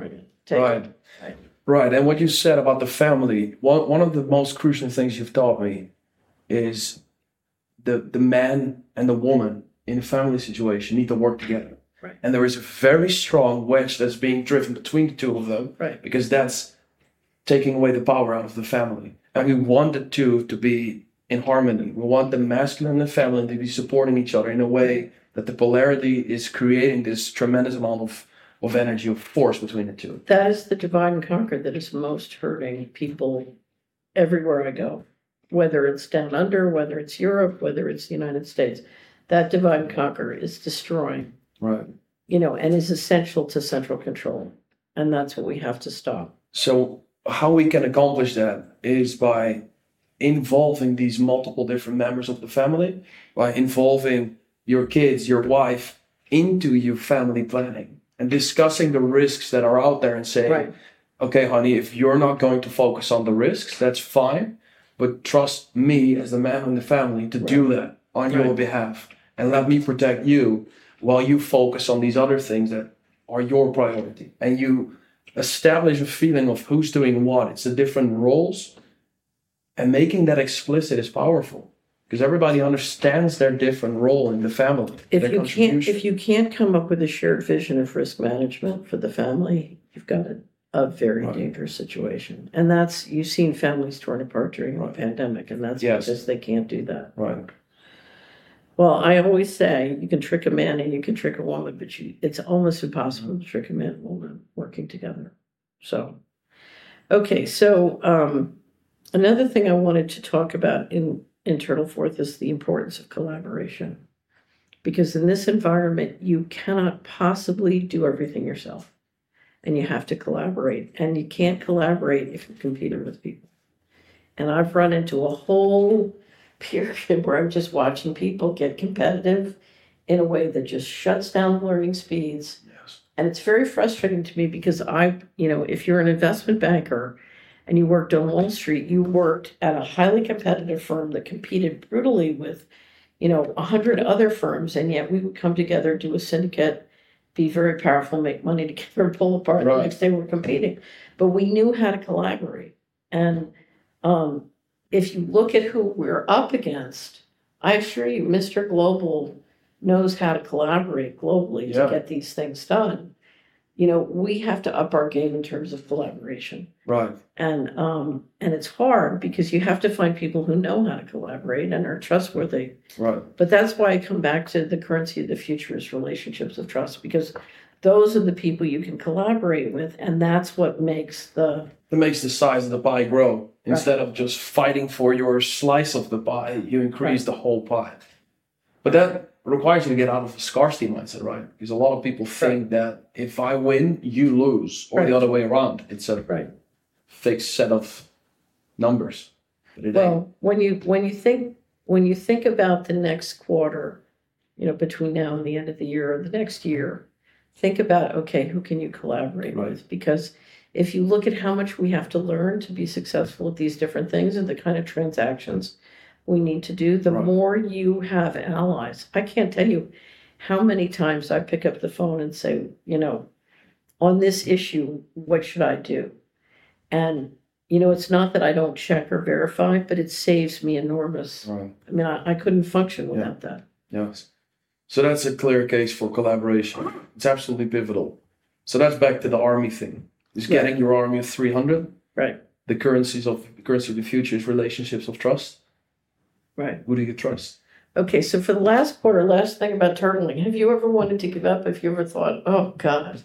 take Right. it. Right. Right. And what you said about the family, one, one of the most crucial things you've taught me is the, the man and the woman in a family situation need to work together. Right. And there is a very strong wedge that's being driven between the two of them. Right. Because that's taking away the power out of the family. And we want the two to be in harmony. We want the masculine and the feminine to be supporting each other in a way that the polarity is creating this tremendous amount of, of energy, of force between the two. That is the divide and conquer that is most hurting people everywhere I go, whether it's down under, whether it's Europe, whether it's the United States. That divide and conquer is destroying, Right. you know, and is essential to central control. And that's what we have to stop. So how we can accomplish that is by involving these multiple different members of the family, by involving your kids, your wife into your family planning and discussing the risks that are out there and saying, Right. okay, honey, if you're not going to focus on the risks, that's fine. But trust me as the man in the family to do that on your Right. behalf. And let me protect you while you focus on these other things that are your priority. And you establish a feeling of who's doing what. It's the different roles. And making that explicit is powerful. Because everybody understands their different role in the family. If their you can't, contribution. if you can't come up with a shared vision of risk management for the family, you've got a, a very Right. dangerous situation. And that's, you've seen families torn apart during Right. the pandemic, and that's Yes. because they can't do that. Right. Well, I always say you can trick a man and you can trick a woman, but you, it's almost impossible to trick a man and woman working together. So, okay, so um, another thing I wanted to talk about in Internal Fourth is the importance of collaboration. Because in this environment, you cannot possibly do everything yourself. And you have to collaborate. And you can't collaborate if you're competing with people. And I've run into a whole period where I'm just watching people get competitive in a way that just shuts down learning speeds. Yes. And it's very frustrating to me because I, you know, if you're an investment banker and you worked on Wall Street, you worked at a highly competitive firm that competed brutally with, you know, a hundred other firms. And yet we would come together, do a syndicate, be very powerful, make money together, pull apart Right. the next day we're competing. But we knew how to collaborate. And um, if you look at who we're up against, I assure you, Mister Global knows how to collaborate globally Yeah. to get these things done. You know, we have to up our game in terms of collaboration. Right. And um, and it's hard because you have to find people who know how to collaborate and are trustworthy. Right. But that's why I come back to the currency of the future is relationships of trust, because those are the people you can collaborate with, and that's what makes the That makes the size of the pie grow. Instead of just fighting for your slice of the pie, you increase Right. the whole pie. But that requires you to get out of a scarcity mindset, right? Because a lot of people think that if I win, you lose, or Right. the other way around. It's a right. fixed set of numbers. But it ain't. Well, when you when you think when you think about the next quarter, you know, between now and the end of the year or the next year, think about, okay, who can you collaborate Right. with? Because if you look at how much we have to learn to be successful at these different things and the kind of transactions we need to do, the Right. more you have allies. I can't tell you how many times I pick up the phone and say, you know, on this issue, what should I do? And, you know, it's not that I don't check or verify, but it saves me enormous. Right. I mean, I, I couldn't function without that. Yes. So that's a clear case for collaboration. It's absolutely pivotal. So that's back to the army thing. Is Yeah. getting your army of three hundred. Right, The currencies of the currency of the future is relationships of trust. right. Who do you trust? Okay, so for the last quarter, last thing about turtling, have you ever wanted to give up? Have you ever thought, oh God,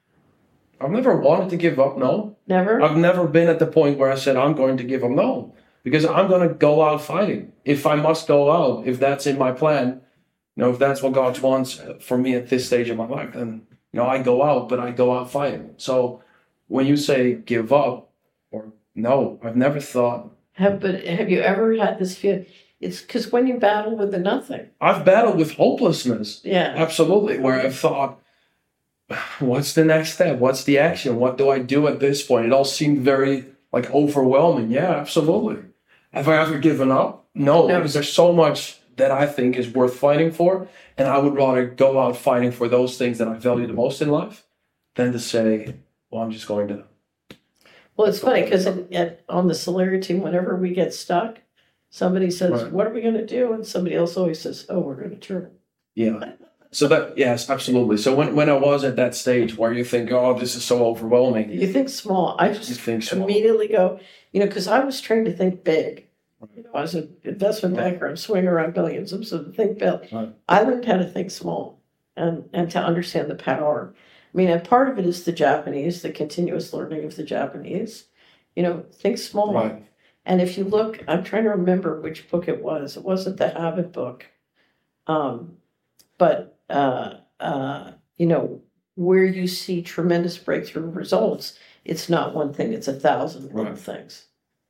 I've never wanted to give up, no. never? I've never been at the point where I said I'm going to give up, no. Because I'm going to go out fighting. If I must go out, if that's in my plan, you know, if that's what God wants for me at this stage of my life, then, you know, I go out, but I go out fighting. So when you say give up, or no, I've never thought. Have but have you ever had this feel? It's because when you battle with the nothing, I've battled with hopelessness. yeah, Absolutely, where I've thought, what's the next step? What's the action? What do I do at this point? It all seemed very like overwhelming. Yeah, absolutely. Have I ever given up? No, No. because there's so much that I think is worth fighting for. And I would rather go out fighting for those things that I value the most in life than to say, well, I'm just going to. Well, it's funny because on the Solaria team, whenever we get stuck, somebody says, Right. what are we going to do? And somebody else always says, oh, we're going to turn. Yeah. So that, yes, absolutely. So when, when I was at that stage where you think, oh, this is so overwhelming. You think small. I You just think small. immediately go, you know, because I was trained to think big. You know, I was an investment Right. banker. I'm swinging around billions. I'm so to think big. Right. I learned how to think small and, and to understand the power. I mean, and part of it is the Japanese, the continuous learning of the Japanese. You know, think small. Right. And if you look, I'm trying to remember which book it was. It wasn't the Habit book. Um, but, uh, uh, you know, where you see tremendous breakthrough results, it's not one thing, it's a thousand little Right. things.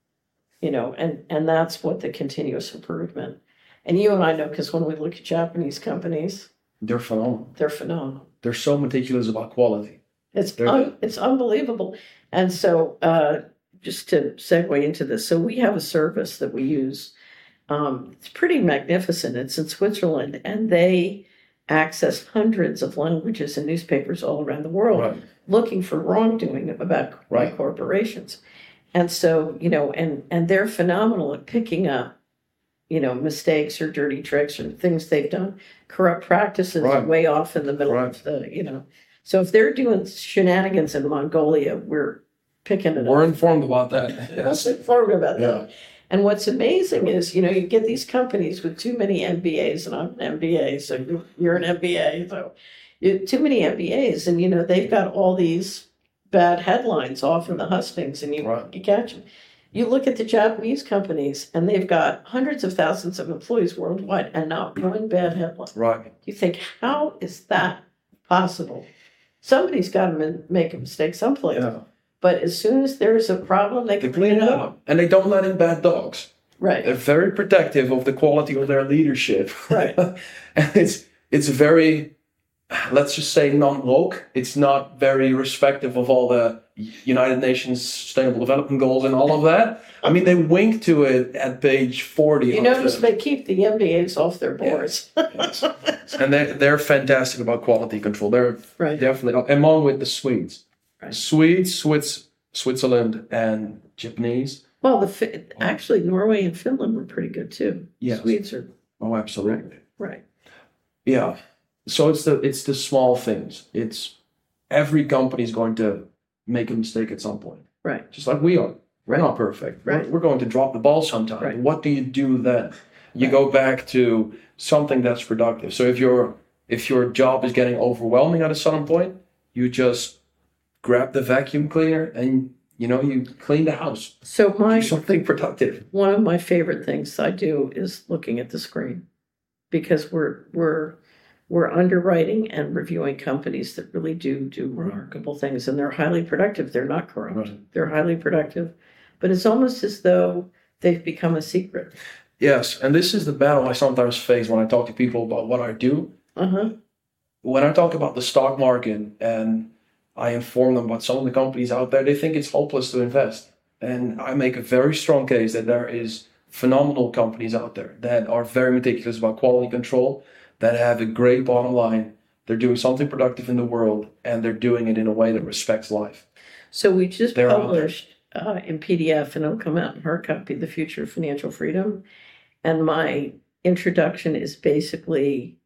You know, and, and that's what the continuous improvement. And you and I know, because when we look at Japanese companies, They're phenomenal. they're phenomenal. They're so meticulous about quality. It's They're- un, it's unbelievable. And so, uh, just to segue into this, so we have a service that we use. Um, it's pretty magnificent. It's in Switzerland, and they access hundreds of languages and newspapers all around the world Right. looking for wrongdoing about by Right. corporations. And so, you know, and and they're phenomenal at picking up, you know, mistakes or dirty tricks or things they've done, corrupt practices Right. way off in the middle Right. of the, you know. So if they're doing shenanigans in Mongolia, we're picking it We're up. informed about that. Yes. Yes. Informed about Yeah. that. And what's amazing is, you know, you get these companies with too many M B As, and I'm an M B A, so you- you're an M B A, so you, too many M B As, and you know they've got all these bad headlines off in the hustings, and you Right. you catch them. You look at the Japanese companies, and they've got hundreds of thousands of employees worldwide, and not one bad headline. Right. You think, how is that possible? Somebody's got to make a mistake someplace. Yeah. But as soon as there's a problem, they They can clean it up. And they don't let in bad dogs. Right. They're very protective of the quality of their leadership. Right. And it's it's very, let's just say, non-woke. It's not very respective of all the United Nations Sustainable Development Goals and all of that. I mean, they wink to it at page forty. You of notice the- they keep the M B As off their boards. Yes. And they they're fantastic about quality control. They're Right. definitely among with the Swedes. Right. Swedes, Swiss, Switzerland, and Japanese. Well, the Fi- actually Norway and Finland were pretty good too. Yes. Swedes are Oh, absolutely. right. Yeah. So it's the it's the small things. It's every company is going to make a mistake at some point. Right. Just like we are. We're Right. not perfect. Right. We're, we're going to drop the ball sometime. Right. What do you do then? You go back to something that's productive. So if your if your job is getting overwhelming at a certain point, you just grab the vacuum cleaner and you know you clean the house. So Do my something productive. one of my favorite things I do is looking at the screen, because we're we're we're underwriting and reviewing companies that really do do remarkable things, and they're highly productive. They're not corrupt. Right. They're highly productive, but it's almost as though they've become a secret. Yes, and this is the battle I sometimes face when I talk to people about what I do. Uh huh. When I talk about the stock market and I inform them about some of the companies out there, they think it's hopeless to invest. And I make a very strong case that there is phenomenal companies out there that are very meticulous about quality control, that have a great bottom line. They're doing something productive in the world, and they're doing it in a way that respects life. So we just They're out there. published uh, in P D F, and it'll come out in hard copy, The Future of Financial Freedom. And my introduction is basically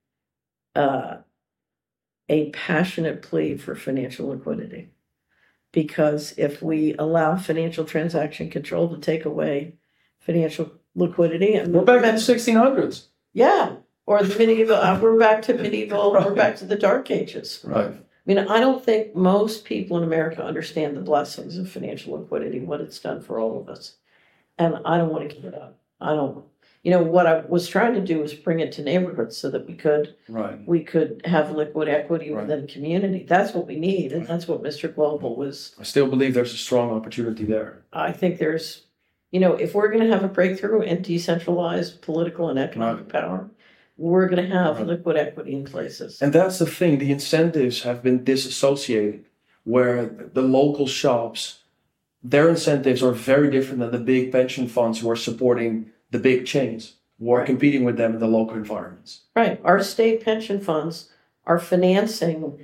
uh, a passionate plea for financial liquidity. Because if we allow financial transaction control to take away financial liquidity, and We're back in the sixteen hundreds. yeah, or the medieval, uh, we're back to medieval, we're Right. back to the Dark Ages. Right. I mean, I don't think most people in America understand the blessings of financial liquidity, what it's done for all of us. And I don't want to give it up. I don't, you know, what I was trying to do was bring it to neighborhoods so that we could, Right. we could have liquid equity Right. within community. That's what we need. And that's what Mister Global was. I still believe there's a strong opportunity there. I think there's, you know, if we're going to have a breakthrough in decentralized political and economic Right. power, we're going to have Right. liquid equity in places. And that's the thing, the incentives have been disassociated, where the local shops, their incentives are very different than the big pension funds who are supporting the big chains, who are Right. competing with them in the local environments. Right. Our state pension funds are financing,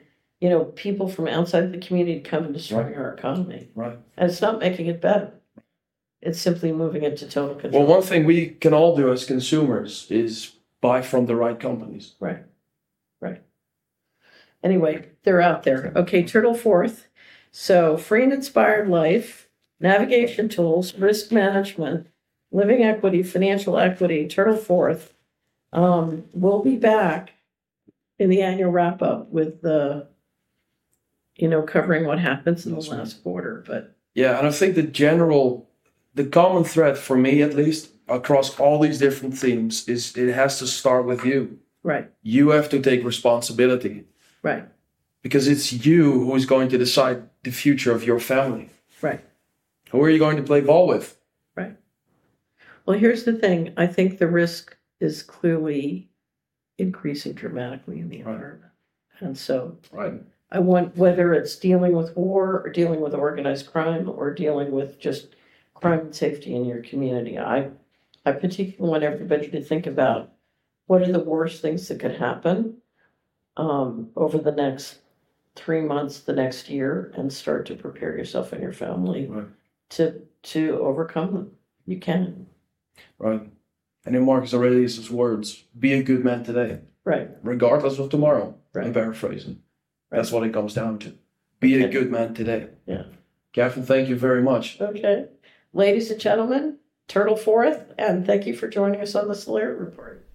you know, people from outside the community come and destroy our economy. Right. And it's not making it better. It's simply moving it to total control. Well, one thing we can all do as consumers is buy from the right companies. Right. Right. Anyway, they're out there. Okay, Turtle Fourth. So free and inspired life, navigation tools, risk management, living equity, financial equity, Turtle Fourth. Um, we'll be back in the annual wrap up with the, you know, covering what happens in the That's last quarter. But Yeah, and I think the general, the common thread for me at least, across all these different themes is it has to start with you. right, You have to take responsibility right, because it's you who is going to decide the future of your family. right. Who are you going to play ball with? Right. Well, here's the thing. I think the risk is clearly increasing dramatically in the Right. environment. And so Right. I want, whether it's dealing with war or dealing with organized crime or dealing with just crime and safety in your community, I, I particularly want everybody to think about what are the worst things that could happen um, over the next three months, the next year, and start to prepare yourself and your family Right. to to overcome them. You can. Right. And in Marcus Aurelius' words, be a good man today, Right. regardless of tomorrow. Right. I'm paraphrasing. Right. That's what it comes down to. Be a Okay. good man today. Yeah. Catherine, thank you very much. Okay. Ladies and gentlemen, Turtle Fourth, and thank you for joining us on the Solera Report.